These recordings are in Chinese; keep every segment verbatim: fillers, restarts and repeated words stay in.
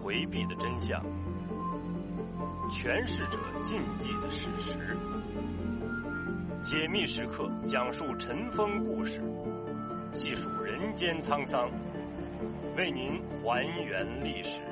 回避的真相，诠释者禁忌的事实。解密时刻讲述尘封故事，细数人间沧桑，为您还原历史。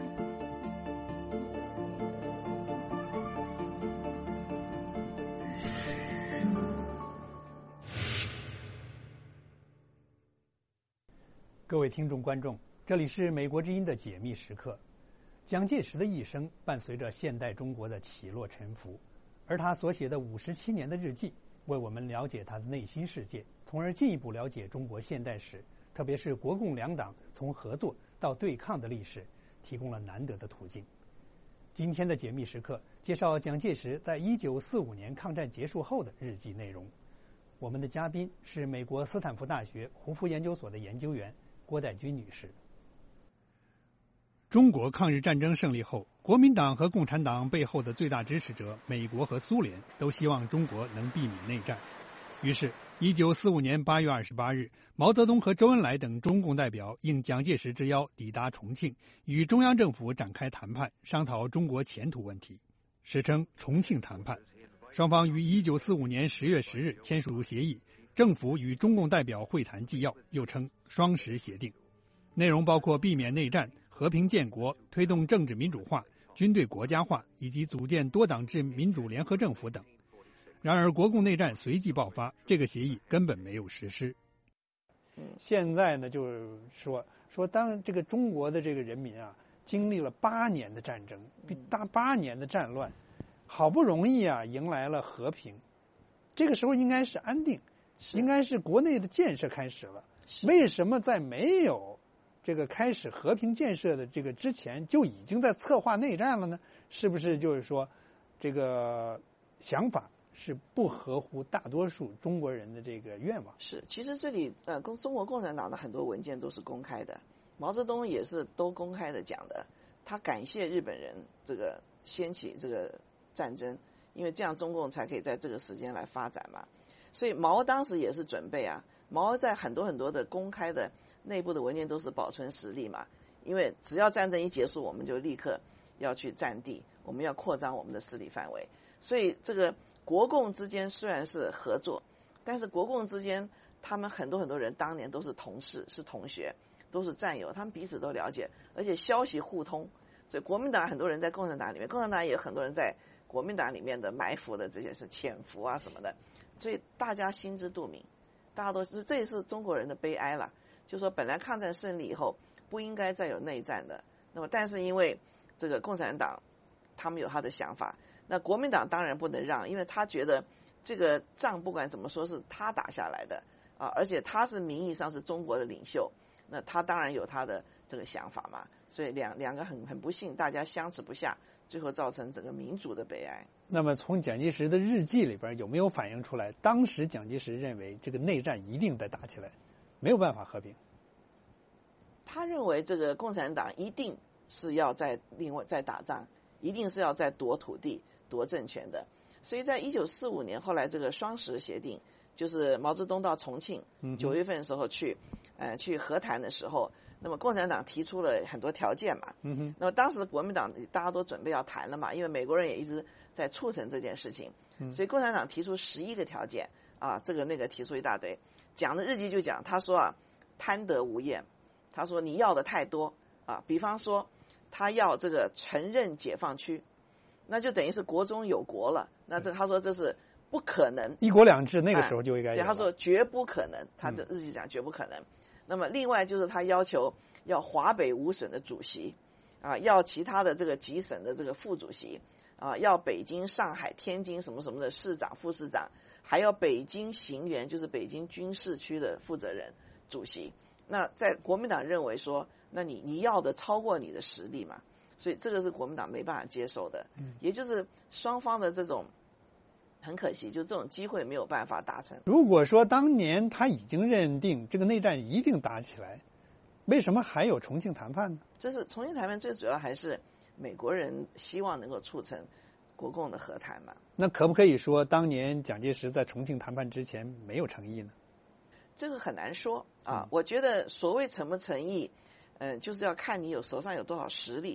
各位听众观众，这里是美国之音的解密时刻。蒋介石的一生伴随着现代中国的起落沉浮，而他所写的五十七年的日记，为我们了解他的内心世界，从而进一步了解中国现代史，特别是国共两党从合作到对抗的历史，提供了难得的途径。今天的解密时刻介绍蒋介石在一九四五年抗战结束后的日记内容。我们的嘉宾是美国斯坦福大学胡佛研究所的研究员郭代军女士。中国抗日战争胜利后，国民党和共产党背后的最大支持者美国和苏联都希望中国能避免内战。于是一九四五年八月二十八日，毛泽东和周恩来等中共代表应蒋介石之邀抵达重庆，与中央政府展开谈判，商讨中国前途问题，史称重庆谈判。双方于一九四五年十月十日签署协议，政府与中共代表会谈纪要，又称双十协定，内容包括避免内战、和平建国、推动政治民主化、军队国家化，以及组建多党制民主联合政府等。然而国共内战随即爆发，这个协议根本没有实施。现在呢，就是说说当这个中国的这个人民啊，经历了八年的战争，大八年的战乱，好不容易啊迎来了和平，这个时候应该是安定，应该是国内的建设开始了。为什么在没有这个开始和平建设的这个之前，就已经在策划内战了呢？是不是就是说，这个想法是不合乎大多数中国人的这个愿望？ 是，其实这里呃，中国共产党的很多文件都是公开的，毛泽东也是都公开的讲的。他感谢日本人这个掀起这个战争，因为这样中共才可以在这个时间来发展嘛。所以毛当时也是准备啊，毛在很多很多的公开的内部的文件都是保存实力嘛，因为只要战争一结束，我们就立刻要去占地，我们要扩张我们的势力范围。所以这个国共之间虽然是合作，但是国共之间他们很多很多人当年都是同事，是同学，都是战友，他们彼此都了解，而且消息互通。所以国民党很多人在共产党里面，共产党也有很多人在国民党里面的埋伏的这些是潜伏啊什么的，所以大家心知肚明，大家都是，这也是中国人的悲哀了。就说本来抗战胜利以后不应该再有内战的，那么但是因为这个共产党他们有他的想法，那国民党当然不能让，因为他觉得这个仗不管怎么说是他打下来的啊，而且他是名义上是中国的领袖，那他当然有他的这个想法嘛，所以两两个很很不幸，大家相持不下，最后造成整个民族的悲哀。 那么从蒋介石的日记里边有没有反映出来，当时蒋介石认为这个内战一定得打起来，没有办法和平？ 他认为这个共产党一定是要在另外再打仗，一定是要再夺土地、夺政权的。所以在一九四五年后来这个双十协定，就是毛泽东到重庆九月份的时候去，呃，去和谈的时候，那么共产党提出了很多条件嘛。嗯哼。那么当时国民党大家都准备要谈了嘛，因为美国人也一直在促成这件事情，所以共产党提出十一个条件啊，这个那个提出一大堆。讲的日记就讲，他说啊，贪得无厌。他说你要的太多啊，比方说他要这个承认解放区，那就等于是国中有国了。那这他说这是不可能， 一国两制那个时候就应该有。 对，他说绝不可能，他这日记讲绝不可能。嗯、那么另外就是他要求要华北五省的主席啊，要其他的这个几省的这个副主席啊，要北京、上海、天津什么什么的市长、副市长，还要北京行辕，就是北京军事区的负责人、主席。那在国民党认为说，那你你要的超过你的实力嘛，所以这个是国民党没办法接受的。嗯，也就是双方的这种很可惜，就这种机会没有办法达成。 如果说当年他已经认定这个内战一定打起来，为什么还有重庆谈判呢？ 这是重庆谈判最主要还是美国人希望能够促成国共的和谈嘛。 那可不可以说当年蒋介石在重庆谈判之前没有诚意呢？ 这个很难说啊，我觉得所谓诚不诚意，嗯、呃，就是要看你有手上有多少实力。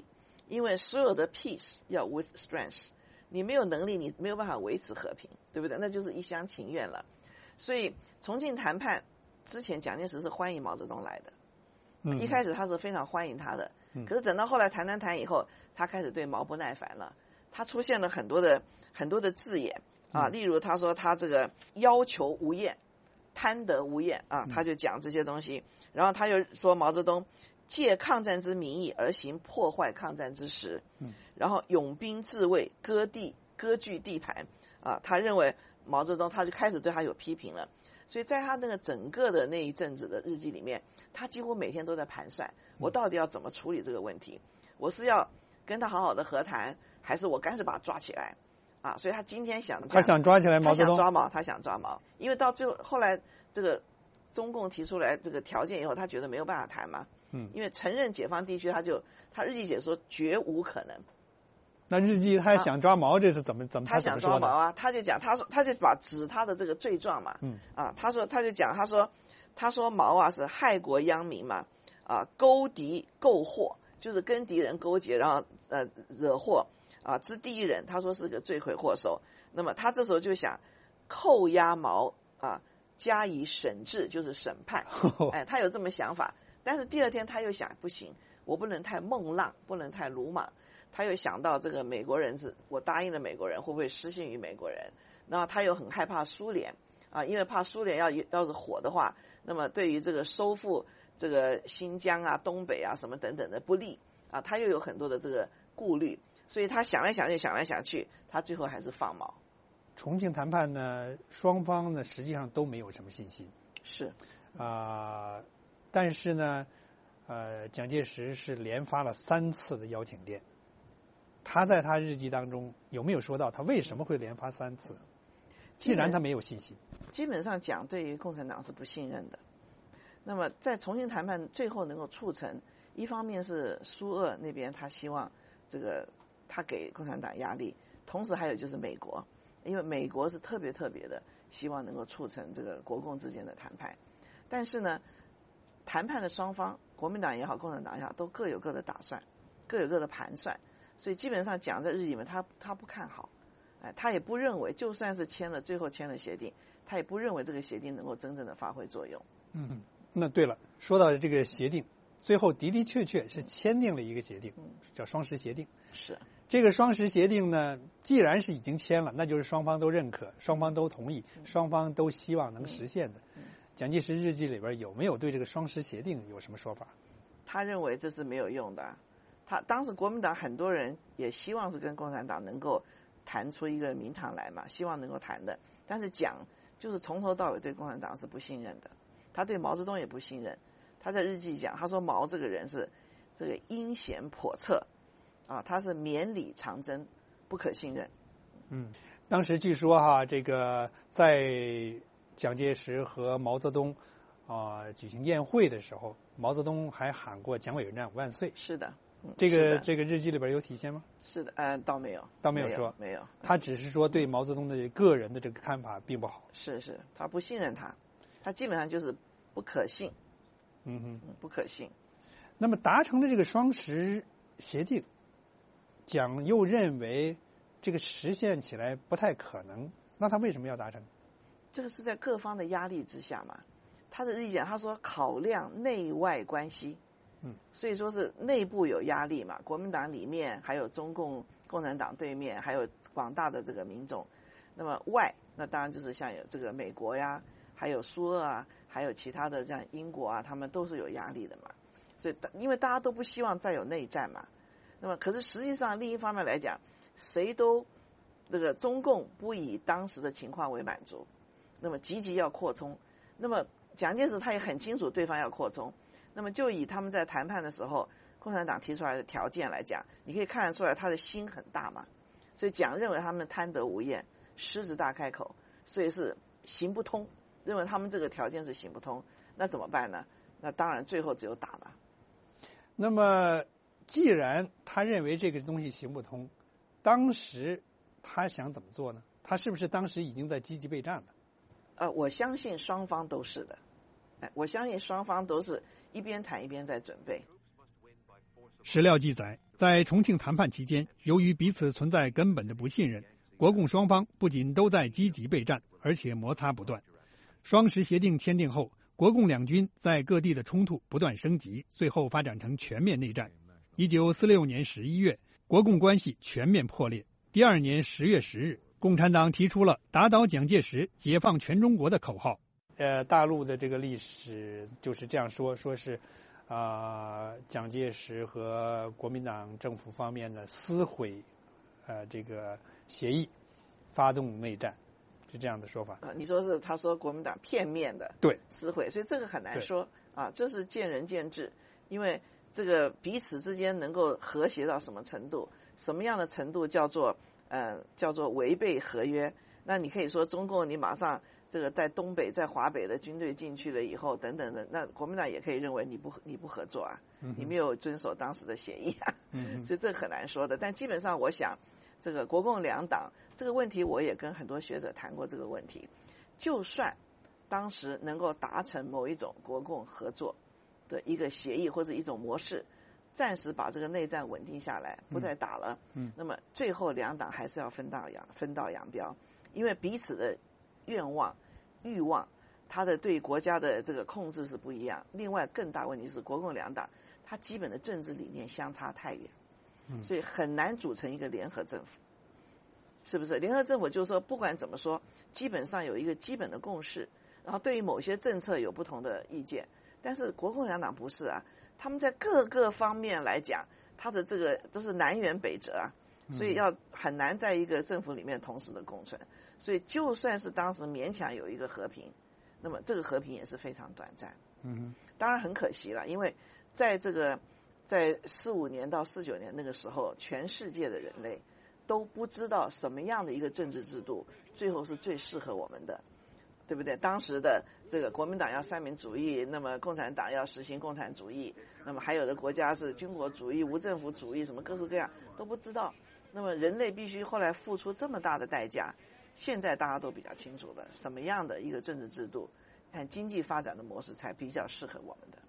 因为所有的 peace 要 with strength， 你没有能力，你没有办法维持和平，对不对？那就是一厢情愿了。所以重庆谈判之前，蒋介石是欢迎毛泽东来的， 嗯， 一开始他是非常欢迎他的， 嗯， 可是等到后来谈谈谈以后，他开始对毛不耐烦了，他出现了很多的很多的字眼啊，例如他说他这个要求无厌，贪得无厌啊，他就讲这些东西，然后他又说毛泽东借抗战之名义而行破坏抗战之实， 嗯， 然后拥兵自卫，割地割据地盘啊，他认为毛泽东他就开始对他有批评了，所以在他那个整个的那一阵子的日记里面，他几乎每天都在盘算，我到底要怎么处理这个问题，我是要跟他好好的和谈，还是我干脆把他抓起来啊？所以他今天想， 他想抓起来毛泽东， 他想抓毛，他想抓毛，因为到最后后来这个中共提出来这个条件以后，他觉得没有办法谈嘛， 嗯， 因为承认解放地区，他就他日记写说绝无可能。 那日记他想抓毛，这是怎么怎么他想抓毛啊？他就讲，他说他就把指他的这个罪状嘛， 嗯啊，他说他就讲，他说他说毛啊是害国殃民嘛，啊勾敌购祸，就是跟敌人勾结，然后呃惹祸啊之第一人，他说是个罪魁祸首。那么他这时候就想扣押毛啊，加以审治，就是审判，哎，他有这么想法。但是第二天他又想，不行，我不能太孟浪，不能太鲁莽。他又想到这个美国人是我答应了美国人，会不会失信于美国人？然后他又很害怕苏联啊，因为怕苏联要要是火的话，那么对于这个收复这个新疆啊、东北啊什么等等的不利啊，他又有很多的这个顾虑，所以他想来想去，想来想去，他最后还是放毛。 重庆谈判呢，双方呢实际上都没有什么信心， 是啊、呃，但是呢，呃，蒋介石是连发了三次的邀请电。他在他日记当中有没有说到他为什么会连发三次？既然他没有信心， 基本上讲对于共产党是不信任的。那么在重庆谈判最后能够促成，一方面是苏俄那边他希望这个他给共产党压力，同时还有就是美国，因为美国是特别特别的希望能够促成这个国共之间的谈判。但是呢，谈判的双方，国民党也好，共产党也好，都各有各的打算，各有各的盘算。所以基本上讲在日记里面，他他不看好，哎，他也不认为，就算是签了最后签了协定，他也不认为这个协定能够真正的发挥作用。 嗯，那对了，说到这个协定，最后的的确确是签订了一个协定，叫双十协定。 是这个双十协定呢，既然是已经签了，那就是双方都认可，双方都同意，双方都希望能实现的。蒋介石日记里边有没有对这个双十协定有什么说法？ 他认为这是没有用的。他当时国民党很多人也希望是跟共产党能够谈出一个名堂来嘛，希望能够谈的。但是蒋就是从头到尾对共产党是不信任的，他对毛泽东也不信任。他在日记讲，他说毛这个人是这个阴险叵测啊，他是绵里藏针，不可信任。 嗯，当时据说哈，这个在蒋介石和毛泽东啊、呃、举行宴会的时候，毛泽东还喊过蒋委员长万岁。 是的。 这个这个日记里边有体现吗？ 是的，呃，倒没有， 倒没有说， 没有。 他只是说对毛泽东的个人的这个看法并不好。 是是，他不信任他，他基本上就是不可信。 嗯哼， 不可信。 那么达成了这个双十协定，蒋又认为这个实现起来不太可能，那他为什么要达成？ 这个是在各方的压力之下嘛。他的日记讲，他说考量内外关系。 嗯， 所以说是内部有压力嘛，国民党里面还有中共共产党对面，还有广大的这个民众。那么外，那当然就是像有这个美国呀，还有苏俄啊，还有其他的像英国啊，他们都是有压力的嘛。所以因为大家都不希望再有内战嘛。那么可是实际上另一方面来讲，谁都这个中共不以当时的情况为满足，那么积极要扩充。那么蒋介石他也很清楚对方要扩充。那么就以他们在谈判的时候，共产党提出来的条件来讲，你可以看得出来他的心很大嘛。所以蒋认为他们贪得无厌，狮子大开口，所以是行不通，认为他们这个条件是行不通，那怎么办呢？那当然最后只有打吧。 那么既然他认为这个东西行不通，当时他想怎么做呢？他是不是当时已经在积极备战了？ 呃，我相信双方都是的，哎，我相信双方都是一边谈一边在准备。 史料记载， 在重庆谈判期间，由于彼此存在根本的不信任，国共双方不仅都在积极备战，而且摩擦不断。双十协定签订后，国共两军在各地的冲突不断升级，最后发展成全面内战。一九四六年十一月，国共关系全面破裂。第二年十月十日，共产党提出了打倒蒋介石、解放全中国的口号。 呃，大陆的这个历史就是这样说，说是，啊、呃，蒋介石和国民党政府方面呢撕毁，呃，这个协议，发动内战，是这样的说法。 啊，你说是他说国民党片面的对撕毁，所以这个很难说啊，这是见仁见智，因为这个彼此之间能够和谐到什么程度，什么样的程度叫做呃叫做违背合约？那你可以说中共你马上这个在东北在华北的军队进去了以后等等的，那国民党也可以认为你不你不合作啊，你没有遵守当时的协议啊， 嗯、 所以这很难说的。但基本上我想，这个国共两党这个问题，我也跟很多学者谈过这个问题。就算当时能够达成某一种国共合作的一个协议或者一种模式，暂时把这个内战稳定下来，不再打了， 嗯， 那么最后两党还是要分道扬分道扬镳，因为彼此的愿望、欲望，他的对国家的这个控制是不一样。另外，更大问题是国共两党，它基本的政治理念相差太远，所以很难组成一个联合政府，是不是？联合政府就是说，不管怎么说，基本上有一个基本的共识，然后对于某些政策有不同的意见。但是国共两党不是啊，他们在各个方面来讲，他的这个都是南辕北辙啊，所以要很难在一个政府里面同时的共存。所以就算是当时勉强有一个和平，那么这个和平也是非常短暂。 嗯， 当然很可惜了，因为在这个在四五年到四九年那个时候，全世界的人类都不知道什么样的一个政治制度最后是最适合我们的，对不对？当时的这个国民党要三民主义，那么共产党要实行共产主义，那么还有的国家是军国主义、无政府主义，什么各式各样都不知道。那么人类必须后来付出这么大的代价，现在大家都比较清楚了，什么样的一个政治制度和经济发展的模式才比较适合我们的。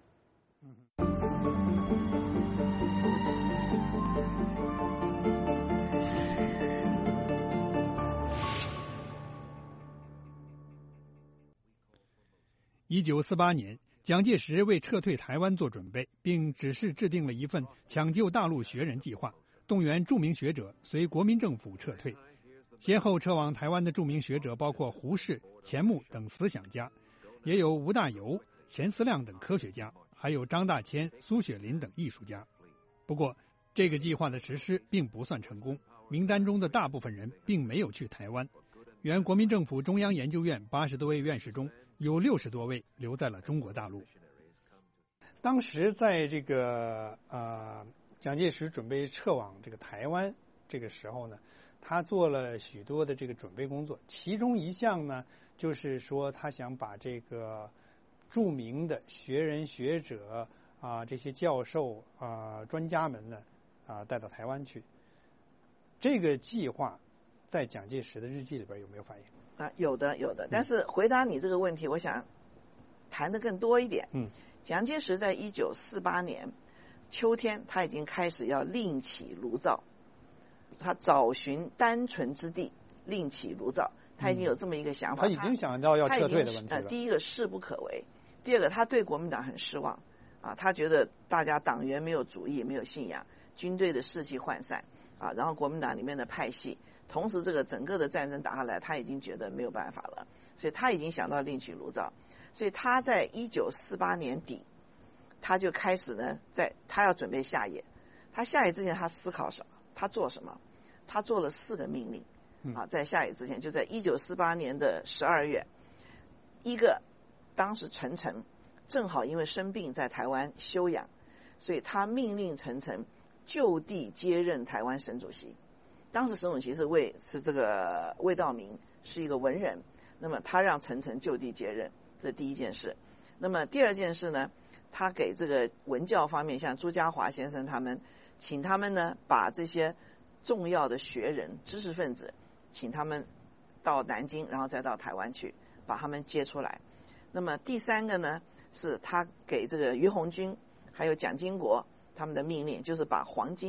一九四八年，蒋介石为撤退台湾做准备，并指示制定了一份抢救大陆学人计划，动员著名学者随国民政府撤退。先后撤往台湾的著名学者包括胡适、钱穆等思想家，也有吴大猷、钱思亮等科学家，还有张大千、苏雪林等艺术家。不过，这个计划的实施并不算成功，名单中的大部分人并没有去台湾。原国民政府中央研究院八十多位院士中，有六十多位留在了中国大陆。 当时在这个呃蒋介石准备撤往这个台湾这个时候呢，他做了许多的这个准备工作，其中一项呢，就是说他想把这个著名的学人学者啊、这些教授啊、专家们呢啊带到台湾去。这个计划在蒋介石的日记里边有没有反映？ 啊，有的有的，但是回答你这个问题，我想谈得更多一点。 嗯， 蒋介石在一九四八年秋天，他已经开始要另起炉灶，他找寻单纯之地，另起炉灶，他已经有这么一个想法。 他已经想到要撤退的问题了。 呃，第一个势不可为，第二个他对国民党很失望啊，他觉得大家党员没有主义，没有信仰，军队的士气涣散啊，然后国民党里面的派系。同时，这个整个的战争打下来，他已经觉得没有办法了，所以他已经想到另起炉灶。所以他在一九四八年底，他就开始呢，在他要准备下野。他下野之前，他思考什么？他做什么？他做了四个命令啊，在下野之前，就在一九四八年的十二月，一个当时陈诚正好因为生病在台湾休养，所以他命令陈诚就地接任台湾省主席。当时省主席是魏是这个魏道明，是一个文人，那么他让陈诚就地接任，这是第一件事。那么第二件事呢，他给这个文教方面，像朱家骅先生他们，请他们呢把这些重要的学人、知识分子，请他们到南京，然后再到台湾去，把他们接出来。那么第三个呢，是他给这个于鸿钧还有蒋经国他们的命令，就是把黄金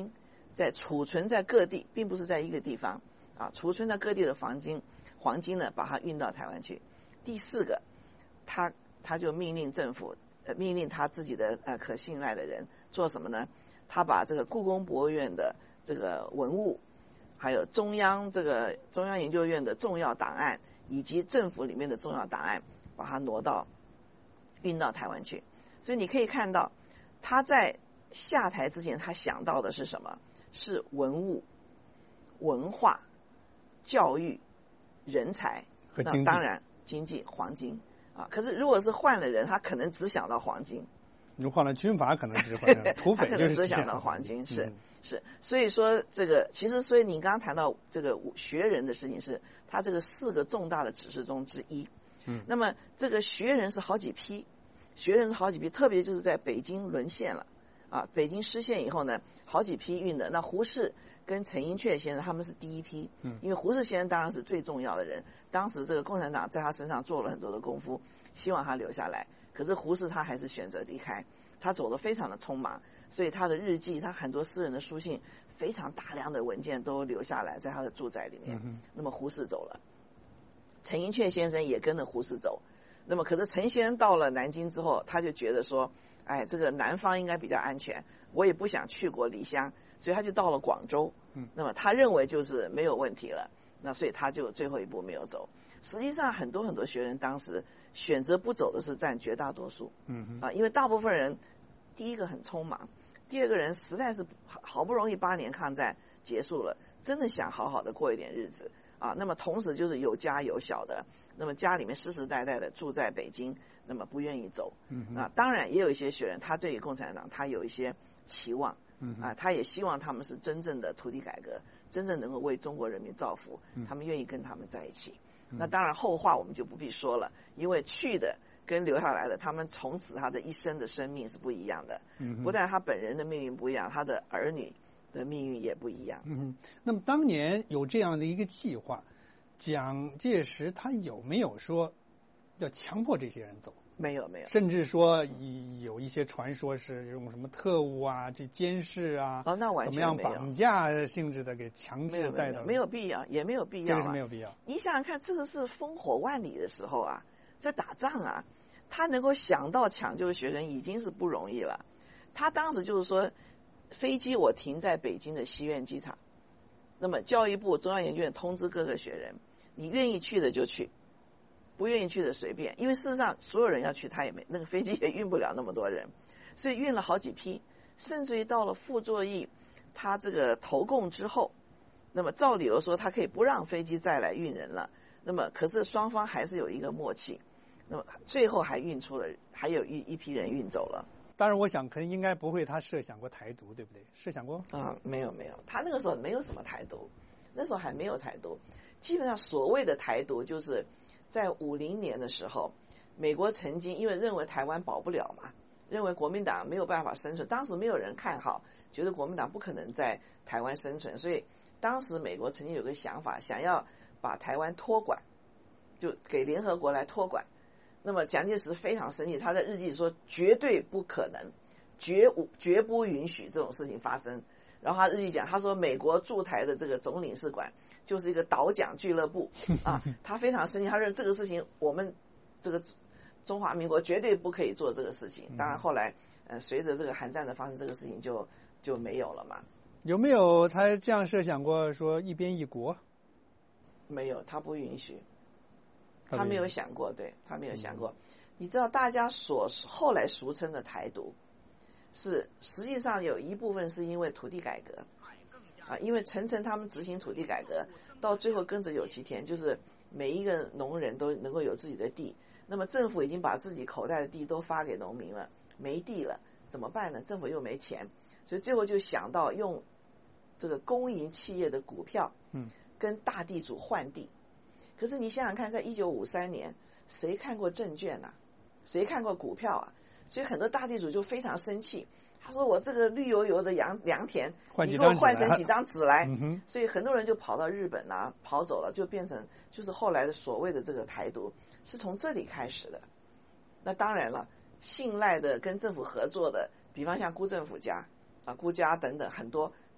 在储存在各地，并不是在一个地方啊，储存在各地的黄金，黄金呢把它运到台湾去。第四个，他他就命令政府，呃，命令他自己的呃可信赖的人做什么呢？他把这个故宫博物院的这个文物，还有中央这个中央研究院的重要档案，以及政府里面的重要档案，把它挪到运到台湾去。所以你可以看到，他在下台之前，他想到的是什么？是文物、文化、教育、人才和经济， 当然经济、黄金啊。可是如果是换了人，他可能只想到黄金。 如果换了军阀，可能只换土匪， 他可能只想到黄金，是、嗯、是。所以说这个其实，所以你刚刚谈到这个学人的事情，是他这个四个重大的指示中之一。 嗯， 那么这个学人是好几批，学人是好几批，特别就是在北京沦陷了。啊，北京失陷以后呢，好几批运的。那胡适跟陈寅恪先生他们是第一批， 嗯， 因为胡适先生当然是最重要的人，当时这个共产党在他身上做了很多的功夫，希望他留下来。可是胡适他还是选择离开，他走得非常的匆忙，所以他的日记，他很多私人的书信，非常大量的文件都留下来在他的住宅里面。 嗯、 那么胡适走了，陈寅恪先生也跟着胡适走。那么可是陈先生到了南京之后，他就觉得说，哎，这个南方应该比较安全，我也不想去国离乡，所以他就到了广州。 嗯， 那么他认为就是没有问题了，那所以他就最后一步没有走。实际上很多很多学人当时选择不走的是占绝大多数。 嗯啊，因为大部分人第一个很匆忙，第二个人实在是好不容易八年抗战结束了，真的想好好的过一点日子啊。那么同时就是有家有小的，那么家里面世世代代的住在北京，那么不愿意走。 嗯啊，当然也有一些学人，他对于共产党他有一些期望。 嗯啊，他也希望他们是真正的土地改革，真正能够为中国人民造福，他们愿意跟他们在一起。 嗯、 那当然后话我们就不必说了，因为去的跟留下来的，他们从此他的一生的生命是不一样的。 嗯， 不但他本人的命运不一样，他的儿女的命运也不一样。 嗯，那么当年有这样的一个计划，蒋介石他有没有说要强迫这些人走？ 没有没有， 甚至说有一些传说是用什么特务啊、这监视啊， 哦，那完怎么样绑架性质的给强制带到， 没有必要，也没有必要、啊， 这个是没有必要。 你想想看，这个是烽火万里的时候啊，在打仗啊，他能够想到抢救学生已经是不容易了。他当时就是说，飞机我停在北京的西苑机场，那么教育部中央研究院通知各个学人，你愿意去的就去。不愿意去的随便，因为事实上所有人要去，他也没那个飞机也运不了那么多人，所以运了好几批，甚至于到了傅作义他这个投共之后，那么照理由说他可以不让飞机再来运人了，那么可是双方还是有一个默契，那么最后还运出了，还有一一批人运走了。 当然，我想可能应该不会他设想过台独，对不对？设想过啊？没有没有，他那个时候没有什么台独，那时候还没有台独，基本上所谓的台独就是在五零年的时候，美国曾经因为认为台湾保不了嘛，认为国民党没有办法生存，当时没有人看好，觉得国民党不可能在台湾生存，所以当时美国曾经有个想法，想要把台湾托管，就给联合国来托管。那么蒋介石非常生气，他在日记说绝对不可能，绝无绝不允许这种事情发生。然后他日记讲，他说美国驻台的这个总领事馆就是一个倒蒋俱乐部啊，他非常生气，他认为这个事情我们这个中华民国绝对不可以做这个事情。当然后来呃随着这个韩战的发生，这个事情就就没有了嘛。 有没有他这样设想过说一边一国？ 没有，他不允许。他没有想过，对，他没有想过。你知道大家所后来俗称的台独，是实际上有一部分是因为土地改革啊，因为陈诚他们执行土地改革，到最后跟着有其田，就是每一个农人都能够有自己的地。那么政府已经把自己口袋的地都发给农民了，没地了怎么办呢？政府又没钱，所以最后就想到用这个公营企业的股票， 嗯，跟大地主换地。可是你想想看，在一九五三年，谁看过证券啊？谁看过股票啊？所以很多大地主就非常生气，他说：“我这个绿油油的良良田，你给我换成几张纸来。 嗯” 所以很多人就跑到日本啊，跑走了，就变成就是后来的所谓的这个台独，是从这里开始的。那当然了，信赖的跟政府合作的，比方像辜振甫家啊、辜家等等很多，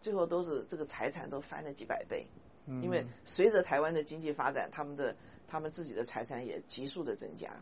最后都是这个财产都翻了几百倍， 嗯、 因为随着台湾的经济发展，他们的他们自己的财产也急速的增加。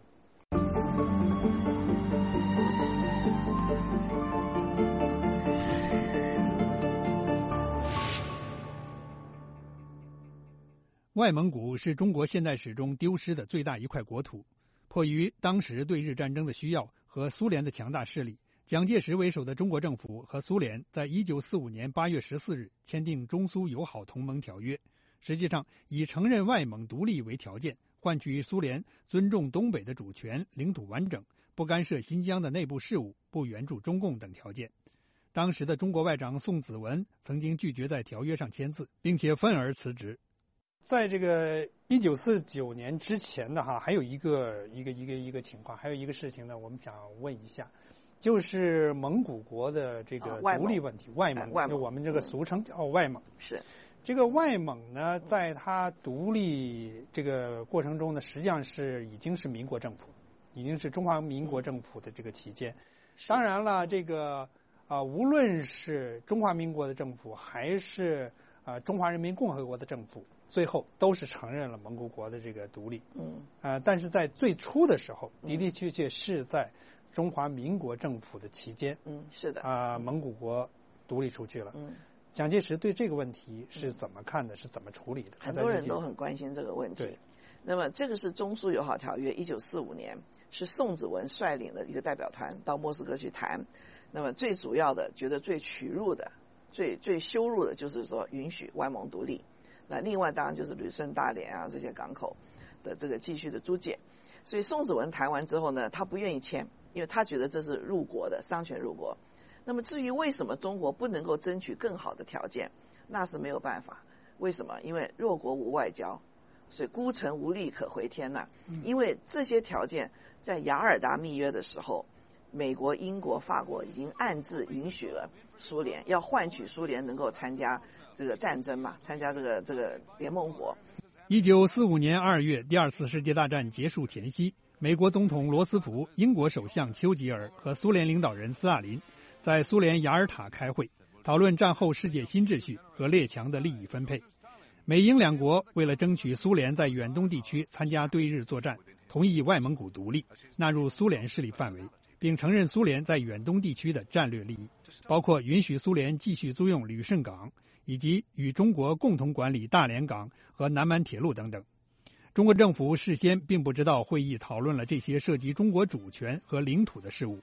外蒙古是中国现代史中丢失的最大一块国土。迫于当时对日战争的需要和苏联的强大势力，蒋介石为首的中国政府和苏联在一九四五年八月十四日签订中苏友好同盟条约，实际上以承认外蒙独立为条件，换取苏联尊重东北的主权、领土完整，不干涉新疆的内部事务，不援助中共等条件。当时的中国外长宋子文曾经拒绝在条约上签字，并且愤而辞职。 在这个一九四九年之前的哈，还有一个一个一个一个情况，还有一个事情呢，我们想问一下，就是蒙古国的这个独立问题，外蒙，就我们这个俗称叫外蒙。 是这个外蒙呢，在它独立这个过程中呢，实际上是已经是民国政府，已经是中华民国政府的这个期间。当然了，这个啊，无论是中华民国的政府，还是啊中华人民共和国的政府，最后都是承认了蒙古国的这个独立。嗯，呃，但是在最初的时候，的的确确是在中华民国政府的期间， 嗯，是的， 啊、呃，蒙古国独立出去了。 嗯， 蒋介石对这个问题是怎么看的？是怎么处理的？ 很多人都很关心这个问题。 对， 那么这个是中苏友好条约，一九四五年是宋子文率领的一个代表团到莫斯科去谈。那么最主要的，觉得最屈辱的、最最羞辱的，就是说允许外蒙独立。那另外当然就是旅顺、大连啊这些港口的这个继续的租借。所以宋子文谈完之后呢，他不愿意签，因为他觉得这是入国的，商权入国。那么至于为什么中国不能够争取更好的条件，那是没有办法。为什么？因为弱国无外交，所以孤城无力可回天呐、啊。因为这些条件在雅尔达密约的时候，美国、英国、法国已经暗自允许了苏联，要换取苏联能够参加这个战争嘛，参加这个这个联盟国。 一九四五年二月，第二次世界大战结束前夕，美国总统罗斯福、英国首相丘吉尔和苏联领导人斯大林在苏联雅尔塔开会，讨论战后世界新秩序和列强的利益分配。美英两国为了争取苏联在远东地区参加对日作战，同意外蒙古独立，纳入苏联势力范围，并承认苏联在远东地区的战略利益，包括允许苏联继续租用旅顺港，以及与中国共同管理大连港和南满铁路等等。中国政府事先并不知道会议讨论了这些涉及中国主权和领土的事务。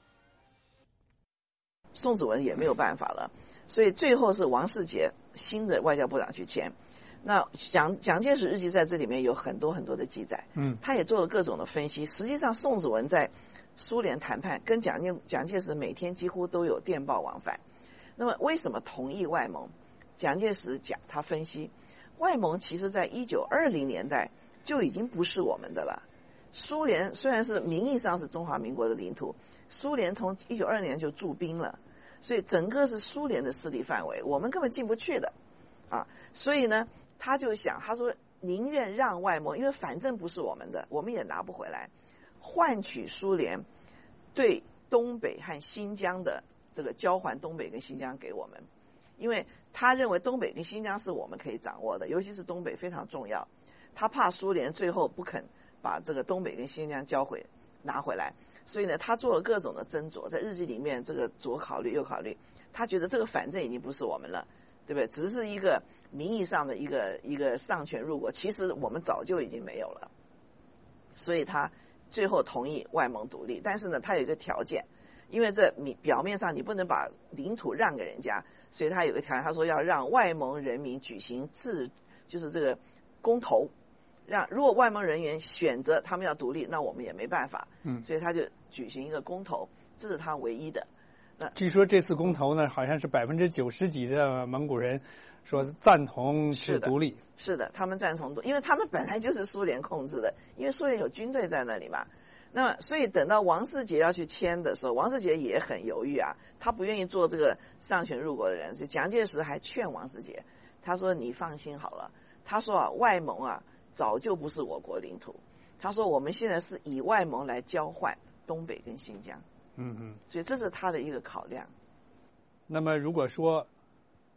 宋子文也没有办法了，所以最后是王世杰新的外交部长去签。那蒋蒋介石日记在这里面有很多很多的记载，嗯，他也做了各种的分析。实际上，宋子文在苏联谈判跟蒋介蒋介石每天几乎都有电报往返。那么为什么同意外蒙？蒋介石讲，他分析，外蒙其实在一九二零年代就已经不是我们的了。苏联虽然是名义上是中华民国的领土，苏联从一九二零年就驻兵了，所以整个是苏联的势力范围，我们根本进不去的啊。所以呢，他就想，他说宁愿让外蒙，因为反正不是我们的，我们也拿不回来，换取苏联对东北和新疆的这个交还东北跟新疆给我们。因为他认为东北跟新疆是我们可以掌握的，尤其是东北非常重要，他怕苏联最后不肯把这个东北跟新疆交回拿回来，所以呢，他做了各种的斟酌，在日记里面这个左考虑右考虑，他觉得这个反正已经不是我们了，对不对？只是一个名义上的一个一个上权入国，其实我们早就已经没有了，所以他最后同意外蒙独立，但是呢，他有一个条件。因为这你表面上你不能把领土让给人家，所以他有个条件，他说要让外蒙人民举行自就是这个公投，让如果外蒙人员选择他们要独立，那我们也没办法，嗯，所以他就举行一个公投，这是他唯一的。那据说这次公投呢，好像是百分之九十几的蒙古人说赞同是独立， 是的，是的，他们赞同独，因为他们本来就是苏联控制的，因为苏联有军队在那里嘛。那么，所以等到王世杰要去签的时候，王世杰也很犹豫啊，他不愿意做这个上权入国的人。所以蒋介石还劝王世杰，他说：“你放心好了。”他说啊，外蒙啊早就不是我国领土。他说我们现在是以外蒙来交换东北跟新疆。嗯嗯。所以这是他的一个考量。 那么如果说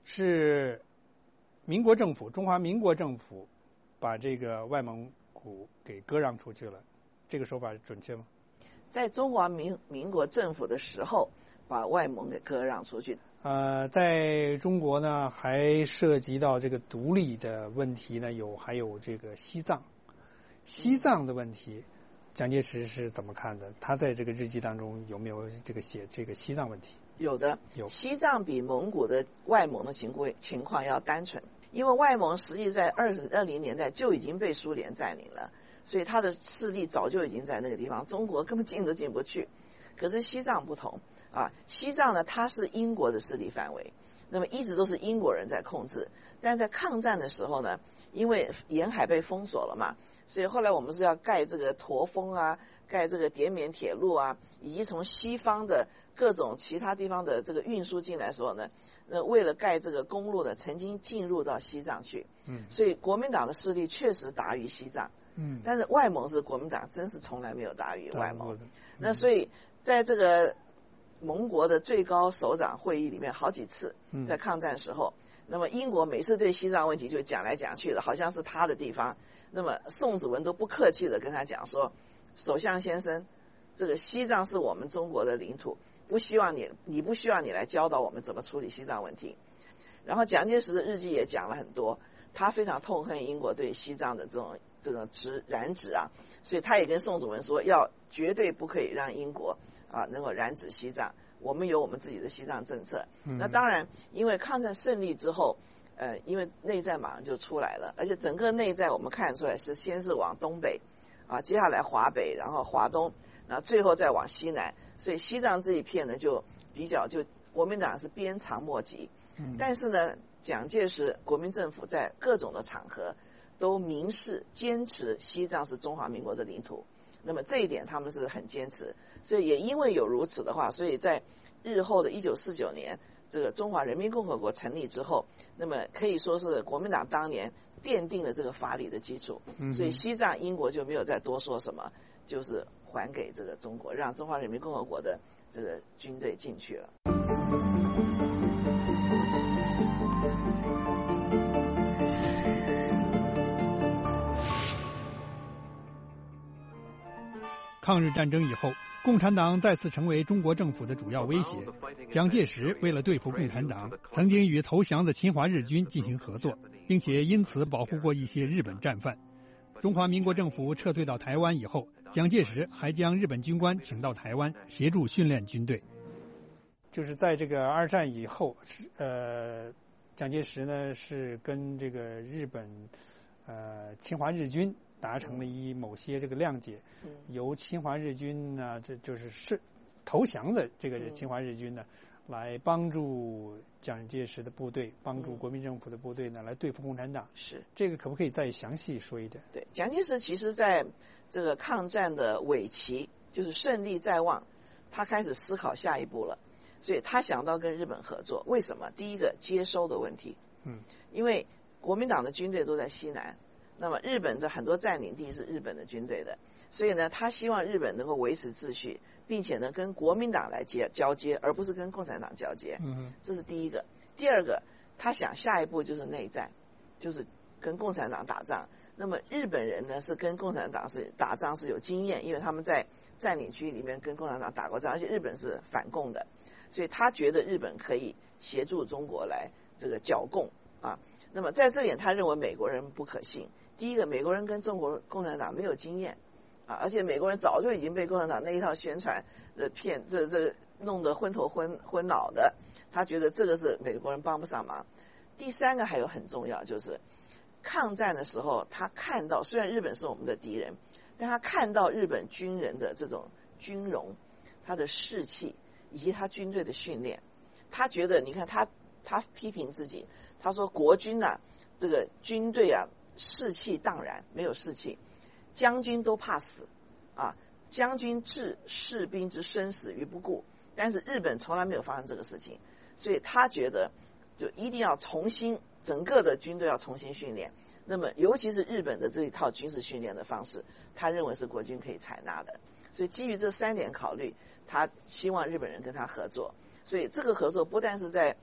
是民国政府，中华民国政府把这个外蒙古给割让出去了，这个说法准确吗？ 在中华民民国政府的时候，把外蒙给割让出去。 呃，在中国呢，还涉及到这个独立的问题呢，有还有这个西藏，西藏的问题，蒋介石是怎么看的？他在这个日记当中有没有这个写这个西藏问题？ 有的， 有。 西藏比蒙古的外蒙的情况情况要单纯，因为外蒙实际在二十二零年代就已经被苏联占领了，所以他的势力早就已经在那个地方，中国根本进都进不去。可是西藏不同啊，西藏呢，它是英国的势力范围，那么一直都是英国人在控制。但在抗战的时候呢，因为沿海被封锁了嘛，所以后来我们是要盖这个驼峰啊，盖这个滇缅铁路啊，以及从西方的各种其他地方的这个运输进来的时候呢，那为了盖这个公路呢，曾经进入到西藏去。 嗯， 所以国民党的势力确实达于西藏。 嗯， 但是外蒙是国民党真是从来没有达于外蒙。 嗯、 那所以在这个盟国的最高首长会议里面，好几次在抗战时候，嗯、那么英国每次对西藏问题就讲来讲去的，好像是他的地方。那么宋子文都不客气的跟他讲说，首相先生，这个西藏是我们中国的领土，不希望你你不需要你来教导我们怎么处理西藏问题。然后蒋介石的日记也讲了很多，他非常痛恨英国对西藏的这种这种殖染指啊，所以他也跟宋子文说，要绝对不可以让英国啊能够染指西藏，我们有我们自己的西藏政策。嗯、那当然，因为抗战胜利之后，呃，因为内战马上就出来了，而且整个内战我们看出来是先是往东北，啊，接下来华北，然后华东，然后最后再往西南，所以西藏这一片呢就比较就国民党是鞭长莫及。嗯、但是呢，蒋介石国民政府在各种的场合都明示坚持西藏是中华民国的领土，那么这一点他们是很坚持，所以也因为有如此的话，所以在日后的一九四九年这个中华人民共和国成立之后，那么可以说是国民党当年奠定了这个法理的基础，嗯、所以西藏英国就没有再多说什么，就是还给这个中国，让中华人民共和国的这个军队进去了。 抗日战争以后，共产党再次成为中国政府的主要威胁。蒋介石为了对付共产党，曾经与投降的侵华日军进行合作，并且因此保护过一些日本战犯。中华民国政府撤退到台湾以后，蒋介石还将日本军官请到台湾协助训练军队。 就是在这个二战以后，呃，蒋介石呢是跟这个日本呃侵华日军达成了一某些这个谅解，嗯、由侵华日军呢，这就是是投降的这个侵华日军呢，嗯、来帮助蒋介石的部队，帮助国民政府的部队呢，来对付共产党。 是这个可不可以再详细说一点？ 对，蒋介石其实在这个抗战的尾期，就是胜利在望，他开始思考下一步了，所以他想到跟日本合作。为什么？第一个接收的问题，嗯，因为国民党的军队都在西南。那么日本的很多占领地是日本的军队的，所以呢，他希望日本能够维持秩序，并且呢跟国民党来接交接，而不是跟共产党交接。嗯，这是第一个。第二个，他想下一步就是内战，就是跟共产党打仗。那么日本人呢是跟共产党是打仗是有经验，因为他们在占领区里面跟共产党打过仗，而且日本是反共的，所以他觉得日本可以协助中国来这个剿共啊。那么在这点，他认为美国人不可信。第一个，美国人跟中国共产党没有经验啊，而且美国人早就已经被共产党那一套宣传的骗，这这弄得昏头昏昏脑的，他觉得这个是美国人帮不上忙。第三个还有很重要，就是抗战的时候，他看到虽然日本是我们的敌人，但他看到日本军人的这种军容、他的士气以及他军队的训练，他觉得你看他他批评自己，他说国军啊，这个军队啊。士气荡然，没有士气，将军都怕死啊！将军置士兵之生死于不顾，但是日本从来没有发生这个事情，所以他觉得就一定要重新整个的军队要重新训练。那么尤其是日本的这一套军事训练的方式，他认为是国军可以采纳的。所以基于这三点考虑，他希望日本人跟他合作。所以这个合作不但是在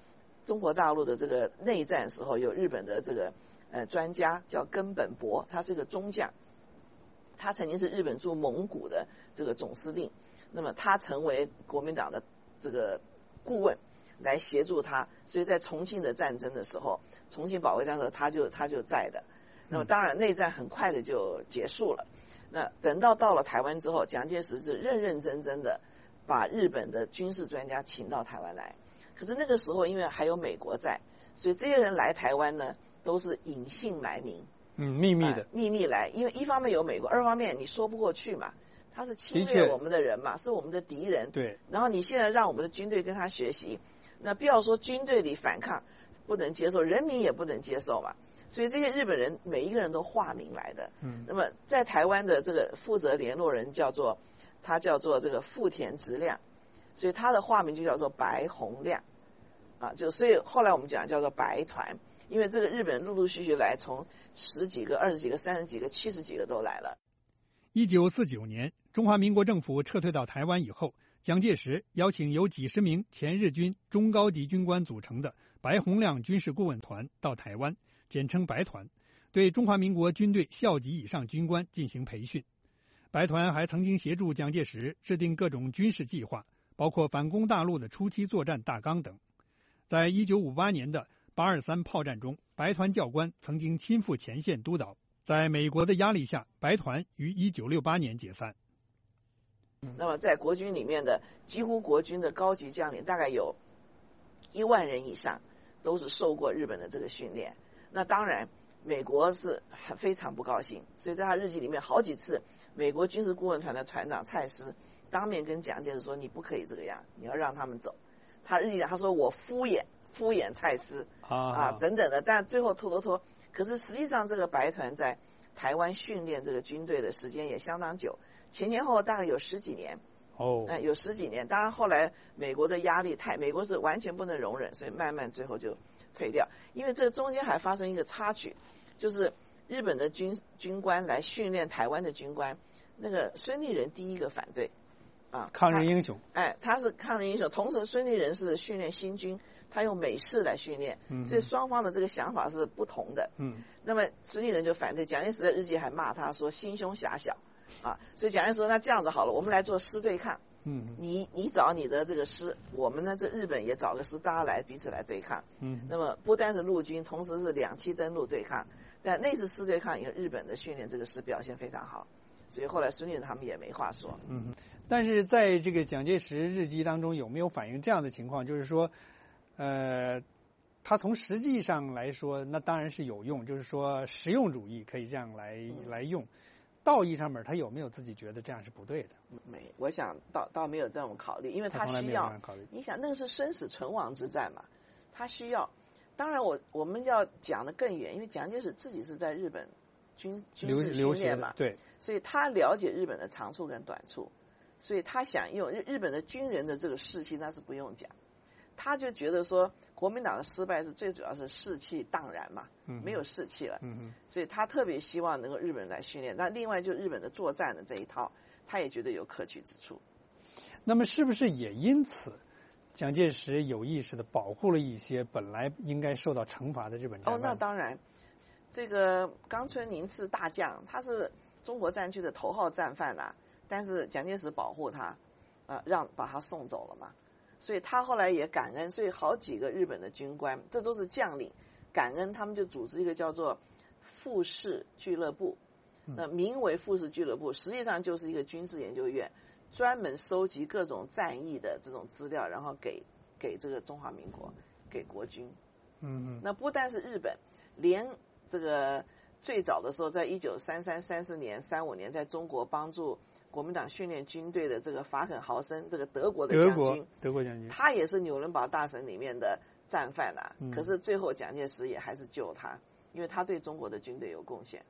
中国大陆的这个内战时候，有日本的这个呃专家叫根本博，他是个中将，他曾经是日本驻蒙古的这个总司令，那么他成为国民党的这个顾问，来协助他，所以在重庆的战争的时候，重庆保卫战的时候，他就他就在的。那么当然内战很快的就结束了。那等到到了台湾之后，蒋介石是认认真真的把日本的军事专家请到台湾来。可是那个时候因为还有美国在，所以这些人来台湾呢都是隐姓埋名， 嗯，秘密的、 呃、秘密来，因为一方面有美国，二方面你说不过去嘛，他是侵略我们的人嘛，是我们的敌人。 对。 然后你现在让我们的军队跟他学习，那不要说军队里反抗不能接受，人民也不能接受嘛。所以这些日本人每一个人都化名来的。嗯。那么在台湾的这个负责联络人叫做他叫做这个富田直亮，所以他的化名就叫做白洪亮，啊，就所以后来我们讲叫做白团，因为这个日本人陆陆续续来，从十几个、二十几个、三十几个、七十几个都来了。 一九四九年，中华民国政府撤退到台湾以后，蒋介石邀请由几十名前日军中高级军官组成的白洪亮军事顾问团到台湾，简称白团，对中华民国军队校级以上军官进行培训。白团还曾经协助蒋介石制定各种军事计划，包括反攻大陆的初期作战大纲等。在一九五八年的八二三炮战中，白团教官曾经亲赴前线督导。在美国的压力下，白团于一九六八年解散。 那么在国军里面的几乎国军的高级将领大概有一万人以上都是受过日本的这个训练。那当然美国是很非常不高兴，所以在他日记里面好几次，美国军事顾问团的团长蔡斯当面跟蒋介石说，你不可以这个样，你要让他们走。他日记上他说我敷衍敷衍蔡斯啊啊等等的，但最后拖拖拖。可是实际上这个白团在台湾训练这个军队的时间也相当久，前前后后大概有十几年。 哦， 呃，有十几年。当然后来美国的压力太，美国是完全不能容忍，所以慢慢最后就退掉。因为这中间还发生一个插曲，就是日本的军军官来训练台湾的军官，那个孙立人第一个反对啊， 抗日英雄。 哎，他是抗日英雄，同时孙立人是训练新军，他用美式来训练， 嗯， 所以双方的这个想法是不同的。 嗯， 那么孙立人就反对，蒋介石的日记还骂他说心胸狭小啊，所以蒋介石说那这样子好了，我们来做师对抗。 嗯， 你你找你的这个师，我们呢这日本也找个师，大家来彼此来对抗。 嗯， 那么不单是陆军，同时是两栖登陆对抗。但那次师对抗，因为日本的训练这个师表现非常好，所以后来孙立人他们也没话说。 嗯，但是在这个蒋介石日记当中有没有反映这样的情况？就是说，呃，他从实际上来说，那当然是有用，就是说实用主义可以这样来、嗯、来用。道义上面，他有没有自己觉得这样是不对的？ 没，我想倒倒没有这种考虑，因为他需要。你想，那个是生死存亡之战嘛，他需要。当然我，我我们要讲得更远，因为蒋介石自己是在日本军军事训练嘛， 对， 所以他了解日本的长处跟短处，所以他想用日日本的军人的这个士气，那是不用讲。他就觉得说，国民党的失败是最主要是士气荡然嘛，嗯、没有士气了， 嗯、 所以他特别希望能够日本人来训练。那另外就日本的作战的这一套，他也觉得有可取之处。 那么是不是也因此，蒋介石有意识的保护了一些本来应该受到惩罚的日本战犯？ 哦，那当然，这个冈村宁次大将他是中国战区的头号战犯啊，但是蒋介石保护他，呃，让把他送走了嘛。所以他后来也感恩，所以好几个日本的军官，这都是将领，感恩他们就组织一个叫做富士俱乐部，那名为富士俱乐部，实际上就是一个军事研究院，专门收集各种战役的这种资料，然后给给这个中华民国，给国军。 嗯， 那不但是日本，连这个最早的时候，在一九三三、三四年、三五年，在中国帮助国民党训练军队的这个法肯豪森，这个德国的将军， 德国将军， 他也是纽伦堡大审里面的战犯啊。 嗯、 可是最后蒋介石也还是救他，因为他对中国的军队有贡献。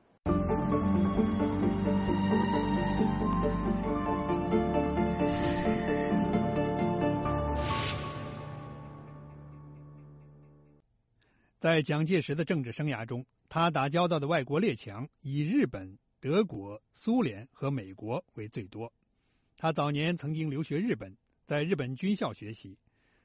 在蒋介石的政治生涯中，他打交道的外国列强以日本、德国、苏联和美国为最多。他早年曾经留学日本，在日本军校学习。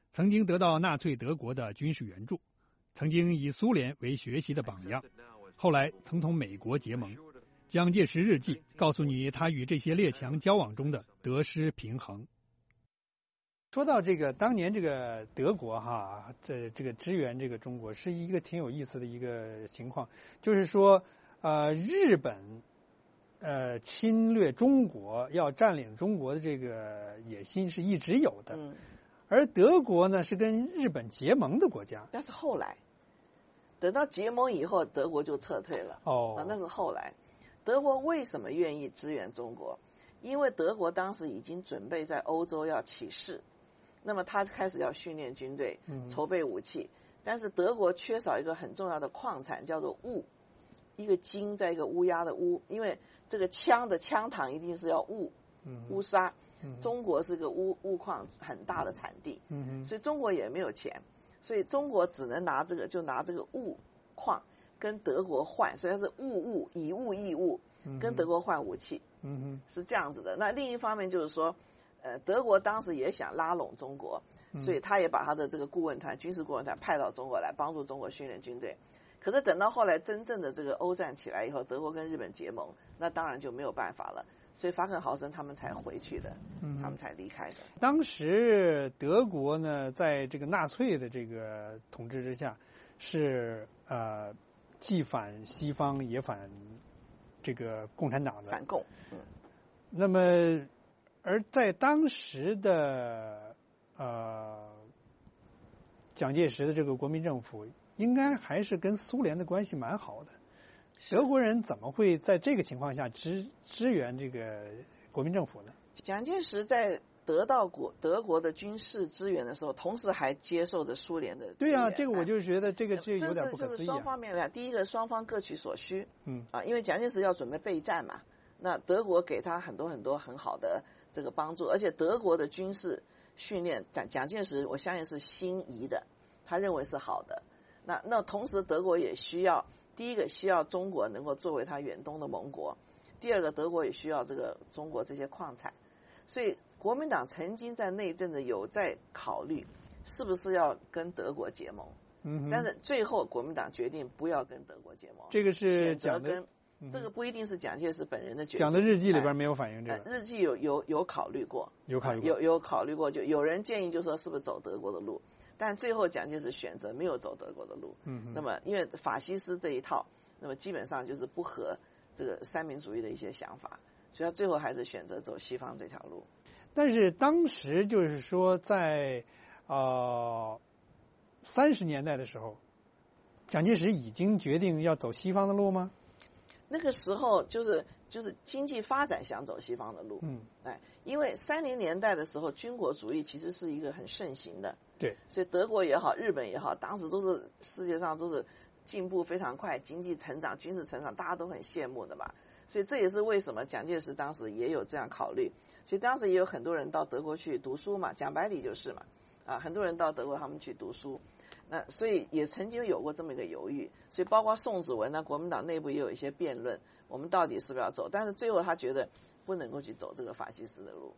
曾经得到纳粹德国的军事援助，曾经以苏联为学习的榜样，后来曾同美国结盟。蒋介石日记告诉你他与这些列强交往中的得失平衡。 说到这个当年这个德国哈，这这个支援这个中国是一个挺有意思的一个情况，就是说呃日本呃侵略中国要占领中国的这个野心是一直有的， 嗯， 而德国呢是跟日本结盟的国家。 但是后来等到结盟以后，德国就撤退了。 哦， 啊，那是后来。德国为什么愿意支援中国？因为德国当时已经准备在欧洲要起事，那么他开始要训练军队，筹备武器。但是德国缺少一个很重要的矿产，叫做钨，一个金在一个乌鸦的乌，因为这个枪的枪膛一定是要钨，乌纱。中国是个钨钨矿很大的产地，所以中国也没有钱，所以中国只能拿这个，就拿这个钨矿跟德国换，所以它是物物以物易物，跟德国换武器，嗯哼，是这样子的。那另一方面就是说，呃，德国当时也想拉拢中国，所以他也把他的这个顾问团、军事顾问团派到中国来，帮助中国训练军队。可是等到后来真正的这个欧战起来以后，德国跟日本结盟，那当然就没有办法了，所以法肯豪森他们才回去的，他们才离开的。 当时德国呢，在这个纳粹的这个统治之下，是呃。既反西方也反这个共产党的反共，嗯， 那么而在当时的呃蒋介石的这个国民政府，应该还是跟苏联的关系蛮好的。德国人怎么会在这个情况下支支援这个国民政府呢？ 蒋介石在得到国德国的军事支援的时候，同时还接受着苏联的支援。 对啊，这个我就觉得这个这有点不可思议、啊。 这是双方面来，第一个双方各取所需，嗯啊，因为蒋介石要准备备战嘛，那德国给他很多很多很好的这个帮助，而且德国的军事训练，蒋蒋介石我相信是心仪的，他认为是好的。那那同时德国也需要，第一个需要中国能够作为他远东的盟国，第二个德国也需要这个中国这些矿产，所以国民党曾经在内政的有在考虑是不是要跟德国结盟，嗯，但是最后国民党决定不要跟德国结盟。 这个是讲的， 嗯、这个不一定是蒋介石本人的决定。 讲的日记里边没有反映这个。 呃、日记有有有考虑过， 有考虑过， 有有考虑过，就有人建议就说是不是走德国的路，但最后蒋介石选择没有走德国的路。嗯，那么因为法西斯这一套，那么基本上就是不合这个三民主义的一些想法，所以他最后还是选择走西方这条路。 但是当时就是说在，呃，三十年代的时候，蒋介石已经决定要走西方的路吗？ 那个时候就是就是经济发展想走西方的路，嗯，哎，因为三零年代的时候，军国主义其实是一个很盛行的， 对， 所以德国也好，日本也好，当时都是世界上都是进步非常快，经济成长、军事成长，大家都很羡慕的嘛。所以这也是为什么蒋介石当时也有这样考虑，所以当时也有很多人到德国去读书嘛，讲白理就是嘛，啊，很多人到德国他们去读书，那所以也曾经有过这么一个犹豫，所以包括宋子文呢，国民党内部也有一些辩论，我们到底是不是要走，但是最后他觉得不能够去走这个法西斯的路。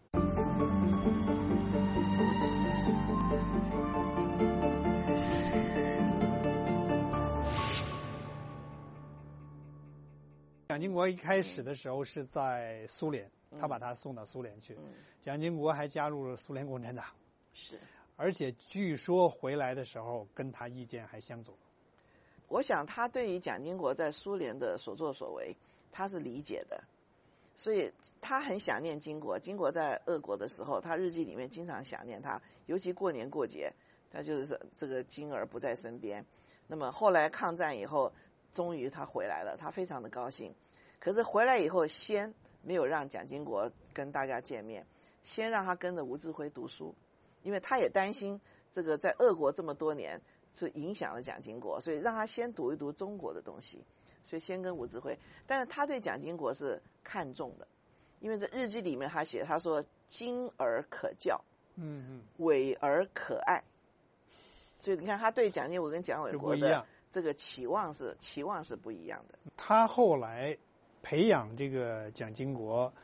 蒋经国一开始的时候是在苏联，他把他送到苏联去，嗯、蒋经国还加入了苏联共产党， 是， 而且据说回来的时候跟他意见还相左。 我想他对于蒋经国在苏联的所作所为，他是理解的，所以他很想念经国。经国在俄国的时候，他日记里面经常想念他，尤其过年过节，他就是这个经儿不在身边。那么后来抗战以后，终于他回来了，他非常的高兴。可是回来以后，先没有让蒋经国跟大家见面，先让他跟着吴志辉读书，因为他也担心这个在俄国这么多年是影响了蒋经国，所以让他先读一读中国的东西，所以先跟吴志辉。但是他对蒋经国是看重的，因为在日记里面他写，他说精而可教，嗯嗯，伟而可爱，所以你看他对蒋经国跟蒋纬国的这个期望是期望是不一样的。 他后来培养这个蒋经国，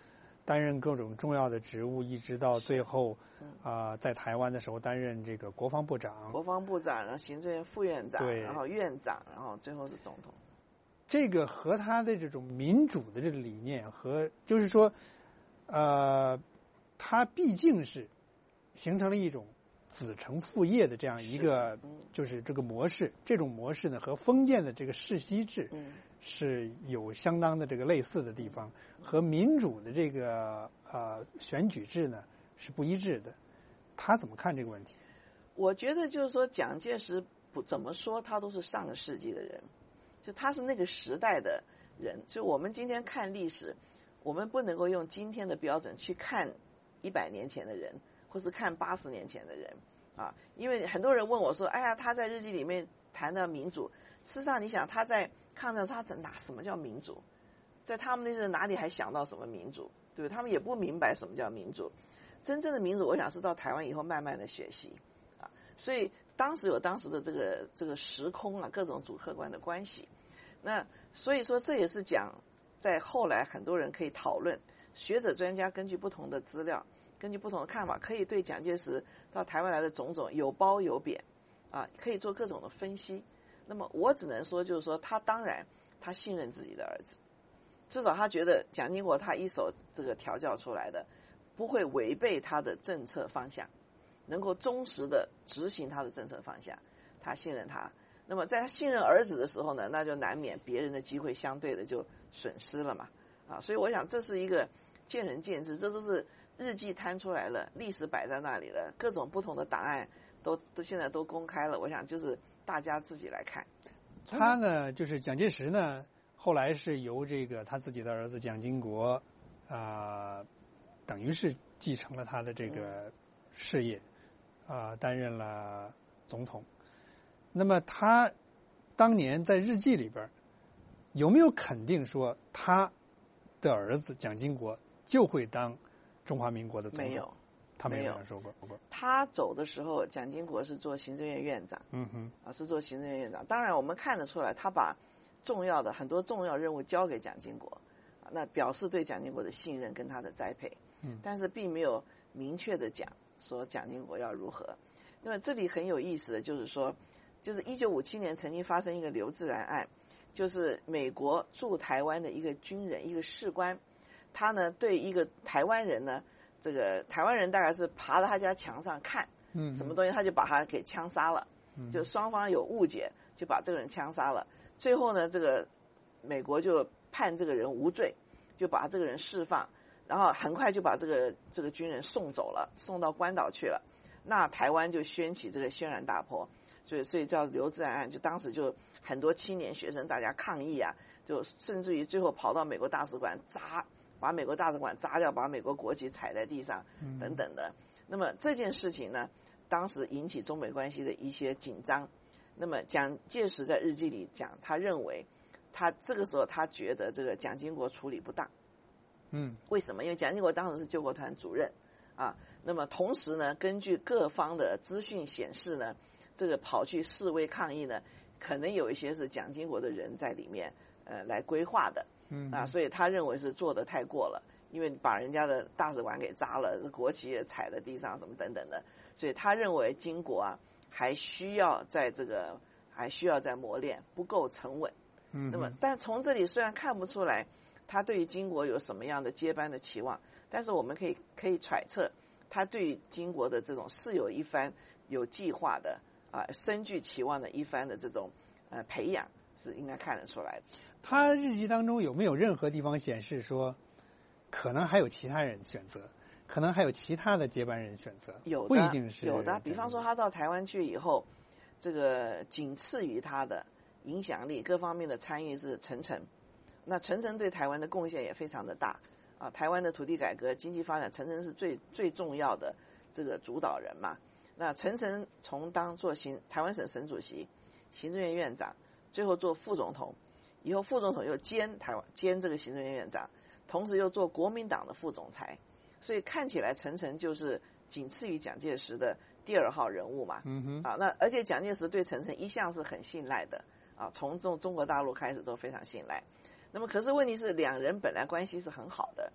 担任各种重要的职务，一直到最后啊、呃，在台湾的时候担任这个国防部长、 国防部长，然后行政院副院长，然后院长，然后最后是总统。 这个和他的这种民主的这个理念和，就是说，呃，他毕竟是形成了一种子承父业的这样一个，就是这个模式。这种模式呢，和封建的这个世袭制是有相当的这个类似的地方，和民主的这个呃选举制呢是不一致的。他怎么看这个问题？ 我觉得就是说，蒋介石不怎么说，他都是上个世纪的人。就他是那个时代的人，就我们今天看历史，我们不能够用今天的标准去看一百年前的人，或是看八十年前的人啊。因为很多人问我说：“哎呀，他在日记里面谈到民主，事实上你想他在抗战，他哪什么叫民主？在他们那阵哪里还想到什么民主？对不对？他们也不明白什么叫民主。真正的民主，我想是到台湾以后慢慢的学习啊。所以当时有当时的这个这个时空啊，各种主客观的关系。那所以说，这也是讲在后来很多人可以讨论，学者专家根据不同的资料，根据不同的看法，可以对蒋介石到台湾来的种种有褒有贬啊，可以做各种的分析。那么我只能说，就是说他当然他信任自己的儿子，至少他觉得蒋经国他一手这个调教出来的，不会违背他的政策方向，能够忠实的执行他的政策方向，他信任他。那么在他信任儿子的时候呢，那就难免别人的机会相对的就损失了嘛，啊，所以我想这是一个见仁见智，这都是日记摊出来了，历史摆在那里了，各种不同的档案都都现在都公开了，我想就是大家自己来看。 他呢，就是蒋介石呢，后来是由这个他自己的儿子蒋经国，啊、呃，等于是继承了他的这个事业，啊、呃，担任了总统。那么他当年在日记里边有没有肯定说他的儿子蒋经国就会当中华民国的总统？ 没有， 他没有这样说过。 他走的时候，蒋经国是做行政院院长， 嗯哼， 啊，是做行政院院长。当然，我们看得出来，他把重要的很多重要任务交给蒋经国，啊，那表示对蒋经国的信任跟他的栽培。 嗯， 但是并没有明确的讲说蒋经国要如何。那么这里很有意思的就是说。就是一九五七年曾经发生一个刘自然案，就是美国驻台湾的一个军人，一个士官，他呢对一个台湾人呢，这个台湾人大概是爬到他家墙上看，嗯，什么东西，他就把他给枪杀了，嗯，就双方有误解，就把这个人枪杀了。最后呢，这个美国就判这个人无罪，就把这个人释放，然后很快就把这个这个军人送走了，送到关岛去了。那台湾就掀起这个轩然大波。所以，所以叫刘自然案，就当时就很多青年学生大家抗议啊，就甚至于最后跑到美国大使馆砸，把美国大使馆砸掉，把美国国旗踩在地上，等等的。那么这件事情呢，当时引起中美关系的一些紧张。那么蒋介石在日记里讲，他认为他这个时候他觉得这个蒋经国处理不当。 嗯， 为什么？因为蒋经国当时是救国团主任啊。那么同时呢，根据各方的资讯显示呢。这个跑去示威抗议呢，可能有一些是蒋经国的人在里面，呃，来规划的，嗯啊，所以他认为是做得太过了，因为把人家的大使馆给砸了，国旗也踩在地上，什么等等的，所以他认为经国啊还需要在这个还需要再磨练，不够沉稳，嗯，那么但从这里虽然看不出来他对于经国有什么样的接班的期望，但是我们可以可以揣测他对于经国的这种是有一番有计划的。啊，深具期望的一番的这种呃培养是应该看得出来的。 他日记当中有没有任何地方显示说，可能还有其他人选择，可能还有其他的接班人选择？ 有的， 不一定是有的。比方说，他到台湾去以后，这个仅次于他的影响力各方面的参与是陈诚。那陈诚对台湾的贡献也非常的大啊，台湾的土地改革、经济发展，陈诚是最最重要的这个主导人嘛。那陈诚从当做行台湾省省主席、行政院院长，最后做副总统，以后副总统又兼台湾兼这个行政院院长，同时又做国民党的副总裁，所以看起来陈诚就是仅次于蒋介石的第二号人物嘛。嗯哼。啊，那而且蒋介石对陈诚一向是很信赖的啊，从中中国大陆开始都非常信赖。那么可是问题是，两人本来关系是很好的，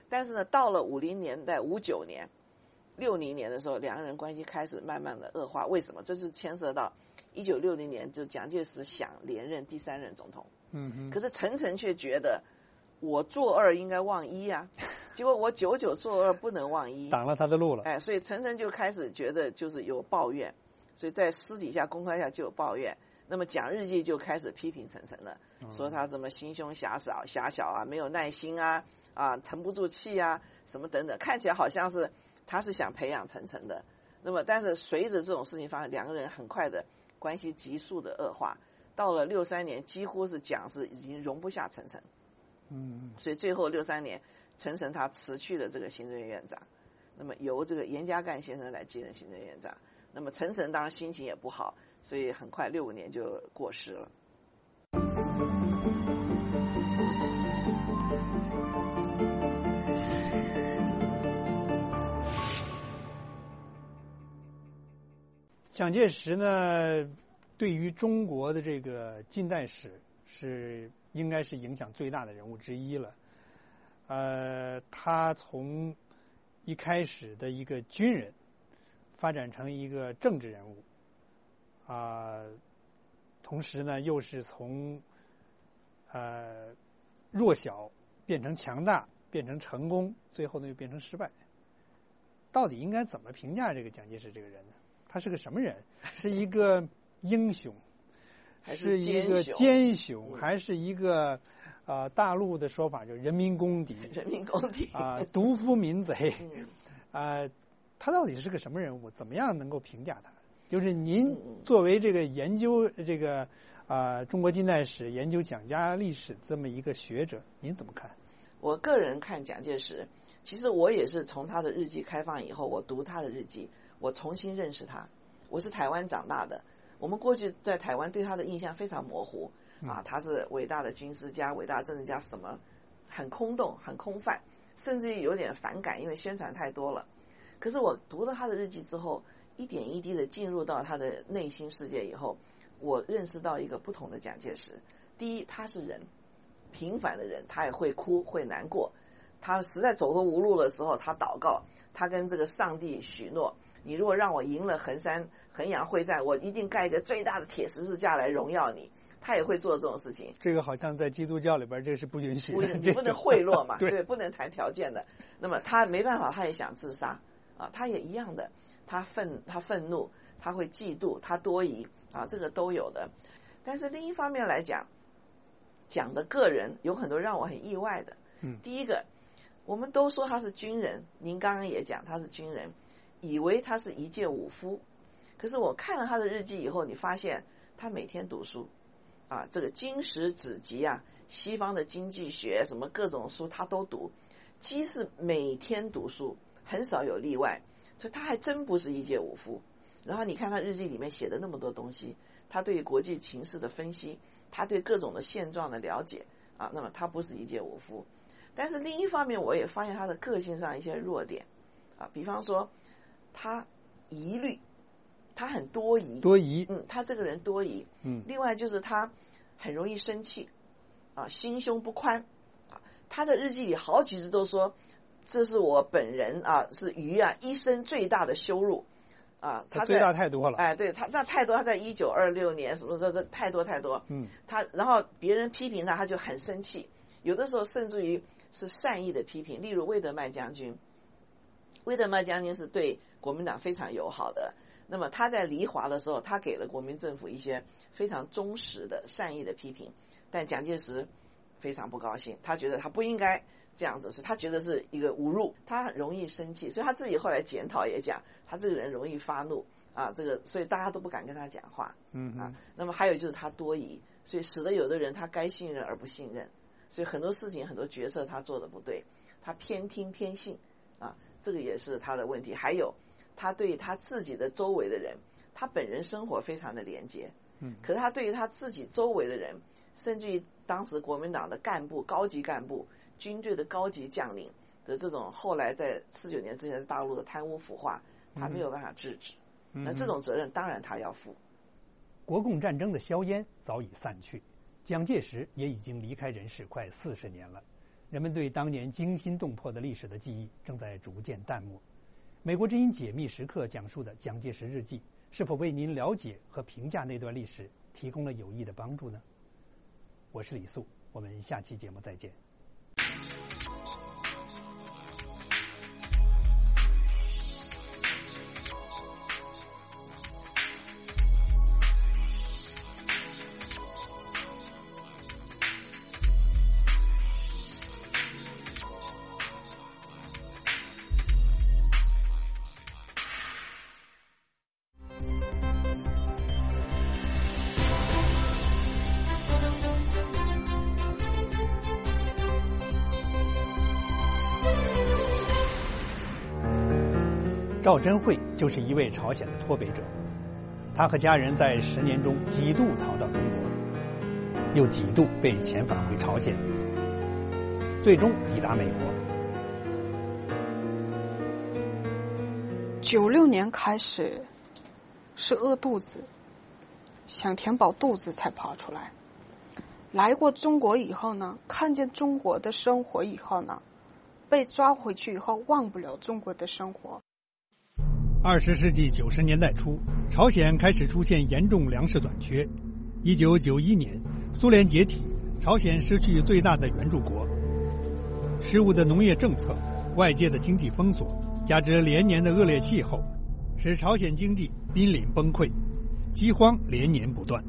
但是呢，到了五零年代、五九年、六零年的时候，两个人关系开始慢慢的恶化。为什么？这是牵涉到一九六零年，就蒋介石想连任第三任总统。 嗯哼。 可是陈诚却觉得，我做二应该忘一啊，结果我久久做二不能忘一， 挡了他的路了。 哎，所以陈诚就开始觉得就是有抱怨，所以在私底下公开下就有抱怨。那么讲日记就开始批评陈诚了，说他怎么心胸狭小狭小啊，没有耐心啊，啊沉不住气啊，什么等等，看起来好像是他是想培养陈诚的。那么但是随着这种事情发生，两个人很快的关系急速的恶化，到了六三年几乎是蒋是已经容不下陈诚。 嗯， 所以最后六三年，陈诚他辞去了这个行政院院长，那么由这个严家淦先生来接任行政院长。那么陈诚当然心情也不好，所以很快六五年就过世了。 蒋介石呢，对于中国的这个近代史是应该是影响最大的人物之一了。呃，他从一开始的一个军人，发展成一个政治人物，啊、呃，同时呢，又是从呃弱小变成强大，变成成功，最后呢又变成失败。到底应该怎么评价这个蒋介石这个人呢？他是个什么人？是一个英雄，是一个奸雄，还是一个呃大陆的说法就是人民公敌？ 人民公敌啊、呃，独夫民贼。啊、呃，他到底是个什么人物？怎么样能够评价他？就是您作为这个研究这个啊、呃、中国近代史、研究蒋家历史这么一个学者，您怎么看？ 我个人看蒋介石，其实我也是从他的日记开放以后，我读他的日记，我重新认识他。我是台湾长大的，我们过去在台湾对他的印象非常模糊啊，他是伟大的军事家、伟大的政治家，什么很空洞、很空泛，甚至于有点反感，因为宣传太多了。可是我读了他的日记之后，一点一滴的进入到他的内心世界以后，我认识到一个不同的蒋介石。第一，他是人，平凡的人，他也会哭会难过，他实在走投无路的时候，他祷告，他跟这个上帝许诺，你如果让我赢了衡山衡阳会战，我一定盖一个最大的铁十字架来荣耀你。他也会做这种事情。 这个好像在基督教里边这是不允许的， 你不能贿赂嘛， 对， 对，不能谈条件的。那么他没办法，他也想自杀啊，他也一样的，他愤他愤怒，他会嫉妒，他多疑啊，这个都有的。但是另一方面来讲，讲的个人有很多让我很意外的。 嗯， 第一个，我们都说他是军人，您刚刚也讲他是军人，以为他是一介武夫，可是我看了他的日记以后，你发现他每天读书啊，这个经史子集啊，西方的经济学什么各种书他都读，几是每天读书，很少有例外，所以他还真不是一介武夫。然后你看他日记里面写的那么多东西，他对国际情势的分析，他对各种的现状的了解啊，那么他不是一介武夫。但是另一方面，我也发现他的个性上一些弱点啊，比方说他疑虑，他很多疑， 多疑， 嗯，他这个人多疑， 嗯， 另外就是他很容易生气，啊，心胸不宽，啊，他的日记里好几次都说，这是我本人啊，是于啊一生最大的羞辱，啊，他最大太多了， 哎，对他那太多，他在一九二六年什么这这太多太多， 嗯， 他然后别人批评他，他就很生气，有的时候甚至于是善意的批评，例如魏德迈将军，魏德迈将军是对国民党非常友好的。那么他在离华的时候，他给了国民政府一些非常忠实的善意的批评，但蒋介石非常不高兴，他觉得他不应该这样子，是他觉得是一个侮辱，他很容易生气，所以他自己后来检讨也讲，他这个人容易发怒啊，这个所以大家都不敢跟他讲话， 嗯啊，那么还有就是他多疑，所以使得有的人他该信任而不信任，所以很多事情很多决策他做的不对，他偏听偏信啊，这个也是他的问题。还有他对他自己的周围的人，他本人生活非常的廉洁， 嗯， 可是他对于他自己周围的人，甚至于当时国民党的干部、高级干部、军队的高级将领的这种后来在四九年之前在大陆的贪污腐化，他没有办法制止， 嗯、 那这种责任当然他要负。 国共战争的硝烟早已散去，蒋介石也已经离开人世快四十年了。 人们对当年惊心动魄的历史的记忆正在逐渐淡漠。美国之音解密时刻讲述的蒋介石日记，是否为您了解和评价那段历史提供了有益的帮助呢？我是李素，我们下期节目再见。赵祯慧就是一位朝鲜的脱北者，他和家人在十年中几度逃到中国，又几度被遣返回朝鲜，最终抵达美国。 九六年开始是饿肚子，想填饱肚子才跑出来。来过中国以后呢，看见中国的生活以后呢，被抓回去以后忘不了中国的生活。 二十世纪九十年代初，朝鲜开始出现严重粮食短缺。一九九一年，苏联解体，朝鲜失去最大的援助国。失误的农业政策、外界的经济封锁，加之连年的恶劣气候，使朝鲜经济濒临崩溃，饥荒连年不断。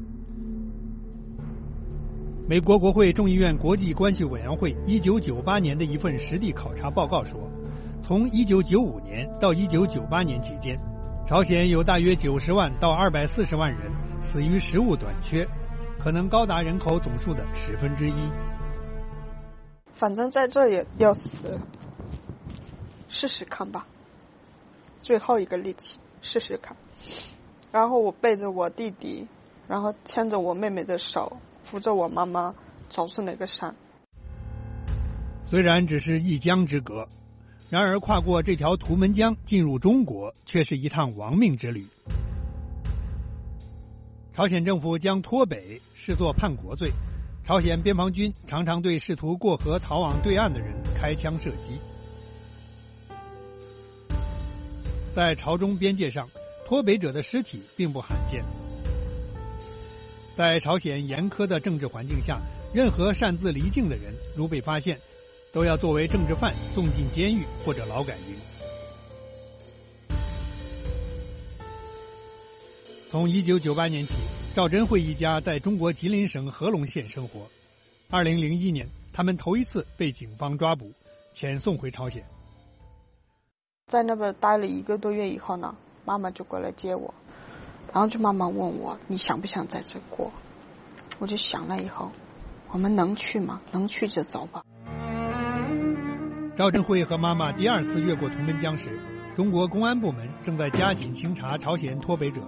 美国国会众议院国际关系委员会一九九八年的一份实地考察报告说，从一九九五年到一九九八年期间，朝鲜有大约九十万到二百四十万人死于食物短缺，可能高达人口总数的十分之一。 反正在这也要死，试试看吧，最后一个力气，试试看。然后我背着我弟弟，然后牵着我妹妹的手，扶着我妈妈走出那个山。 虽然只是一江之隔，然而跨过这条图们江进入中国却是一趟亡命之旅。朝鲜政府将脱北视作叛国罪，朝鲜边防军常常对试图过河逃往对岸的人开枪射击。在朝中边界上，脱北者的尸体并不罕见。在朝鲜严苛的政治环境下，任何擅自离境的人如被发现，都要作为政治犯送进监狱或者劳改营。从一九九八年起，赵祯慧一家在中国吉林省合龙县生活。二零零一年，他们头一次被警方抓捕，遣送回朝鲜。 在那边待了一个多月以后呢，妈妈就过来接我，然后就妈妈问我，你想不想在这过？我就想了以后，我们能去吗？能去就走吧。 赵祯慧和妈妈第二次越过图们江时，中国公安部门正在加紧清查朝鲜脱北者。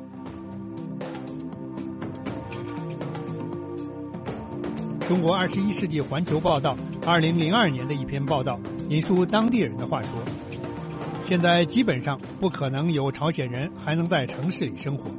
中国二十一世纪环球报道二零零二年的一篇报道引述当地人的话说，现在基本上不可能有朝鲜人还能在城市里生活。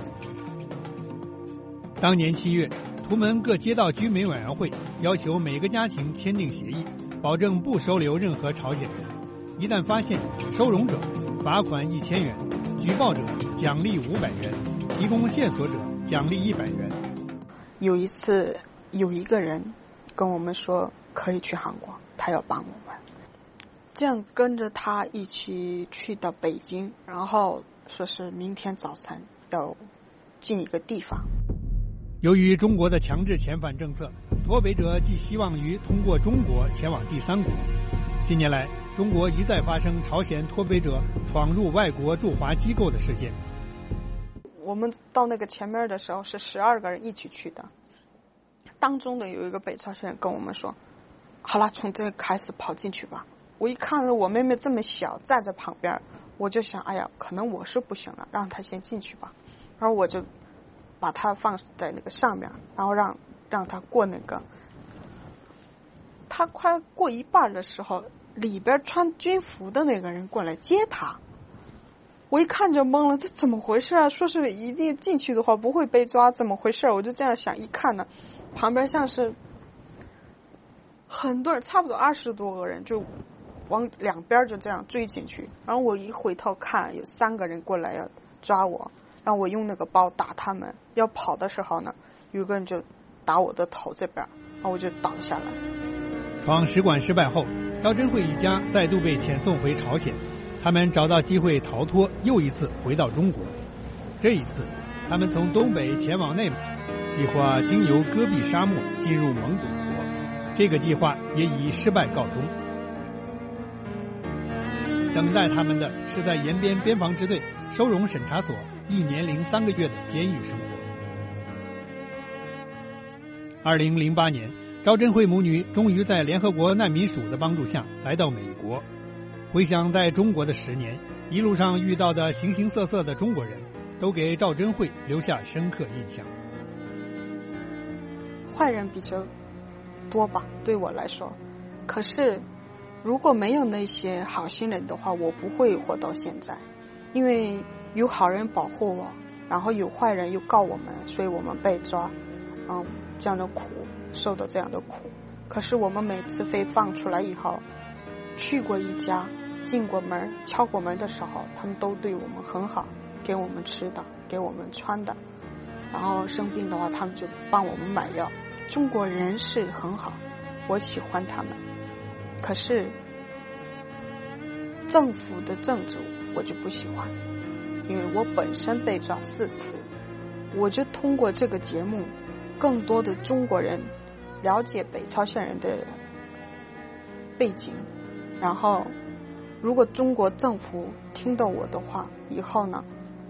当年七月，图们各街道居民委员会要求每个家庭签订协议，保证不收留任何朝鲜人，一旦发现收容者，罚款一千元，举报者奖励五百元，提供线索者奖励一百元。 有一次有一个人跟我们说可以去韩国，他要帮我们，这样跟着他一起去到北京，然后说是明天早晨要进一个地方。 由于中国的强制遣返政策，脱北者寄希望于通过中国前往第三国。近年来，中国一再发生朝鲜脱北者闯入外国驻华机构的事件。 我们到那个前面的时候是十二个人一起去的，当中的有一个北朝鲜人跟我们说，好了，从这开始跑进去吧。我一看着我妹妹这么小站在旁边，我就想，哎呀，可能我是不行了，让她先进去吧。然后我就把她放在那个上面，然后让让她过那个。她快过一半的时候，里边穿军服的那个人过来接她。我一看就懵了，这怎么回事啊？说是一定进去的话不会被抓，怎么回事？我就这样想，一看呢，旁边像是很多人，差不多二十多个人就往两边就这样追进去，然后我一回头看，有三个人过来要抓我，让我用那个包打他们。要跑的时候呢，有个人就打我的头这边，然后我就倒下来。 闯使馆失败后，赵珍慧一家再度被遣送回朝鲜，他们找到机会逃脱，又一次回到中国。这一次，他们从东北前往内蒙，计划经由戈壁沙漠进入蒙古国。这个计划也以失败告终。等待他们的是在延边边防支队收容审查所一年零三个月的监狱生活。二零零八年，赵珍慧母女终于在联合国难民署的帮助下来到美国。回想在中国的十年，一路上遇到的形形色色的中国人，都给赵珍慧留下深刻印象。 坏人比较多吧，对我来说。可是如果没有那些好心人的话，我不会活到现在。因为有好人保护我，然后有坏人又告我们，所以我们被抓，嗯，这样的苦，受到这样的苦。可是我们每次被放出来以后，去过一家，进过门，敲过门的时候，他们都对我们很好，给我们吃的，给我们穿的，然后生病的话，他们就帮我们买药。中国人是很好，我喜欢他们。可是政府的政治我就不喜欢，因为我本身被抓四次，我就通过这个节目，更多的中国人了解北朝鲜人的背景，然后如果中国政府听到我的话，以后呢，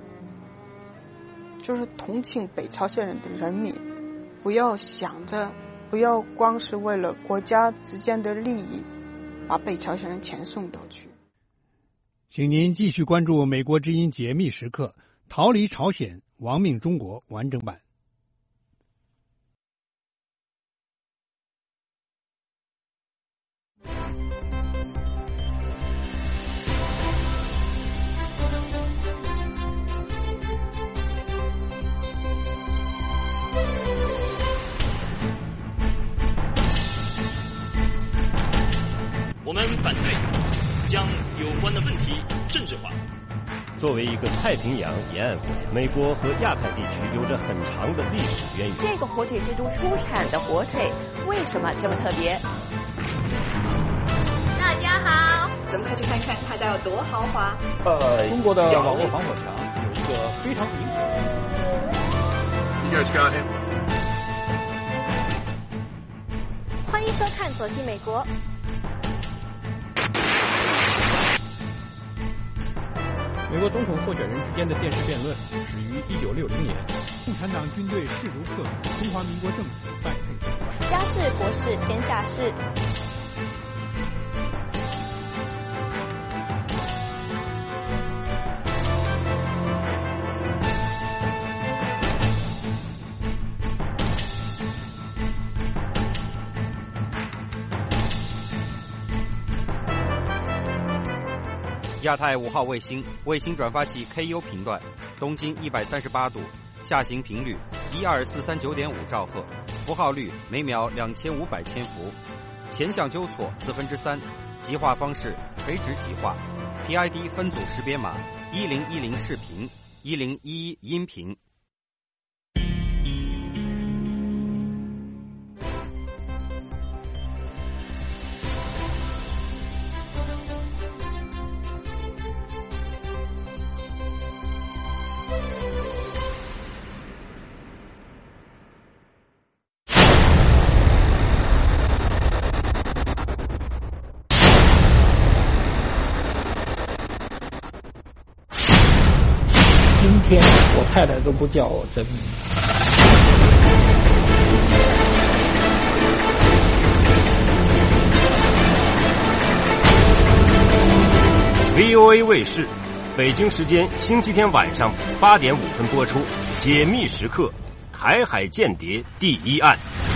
就是同情北朝鲜人的人民，不要想着，不要光是为了国家之间的利益，把北朝鲜人遣送到去。 请您继续关注美国之音解密时刻，逃离朝鲜，亡命中国完整版。 我们反对将有关的问题政治化。 作为一个太平洋沿岸国家，美国和亚太地区有着很长的历史渊源。 这个火腿之都出产的火腿为什么这么特别？大家好，咱们快去看看他家有多豪华。 呃，中国的网络防火墙有一个非常明显。 You guys got him. 欢迎收看《走进美国》。 美国总统候选人之间的电视辩论始于一九六零年。 共产党军队势如破竹，中华民国政府败退损坏。 家事国事天下事。 亚太五号卫星卫星转发器 K U 频段，东经一百三十八度，下行频率一二四三九点五兆赫，符号率每秒两千五百千伏，前向纠错四分之三，极化方式垂直极化 ，P I D 分组识别码一零一零视频，一零一一音频。 今天我太太都不叫我真名。 V O A 卫视，北京时间星期天晚上八点五分播出《解密时刻》台海间谍第一案。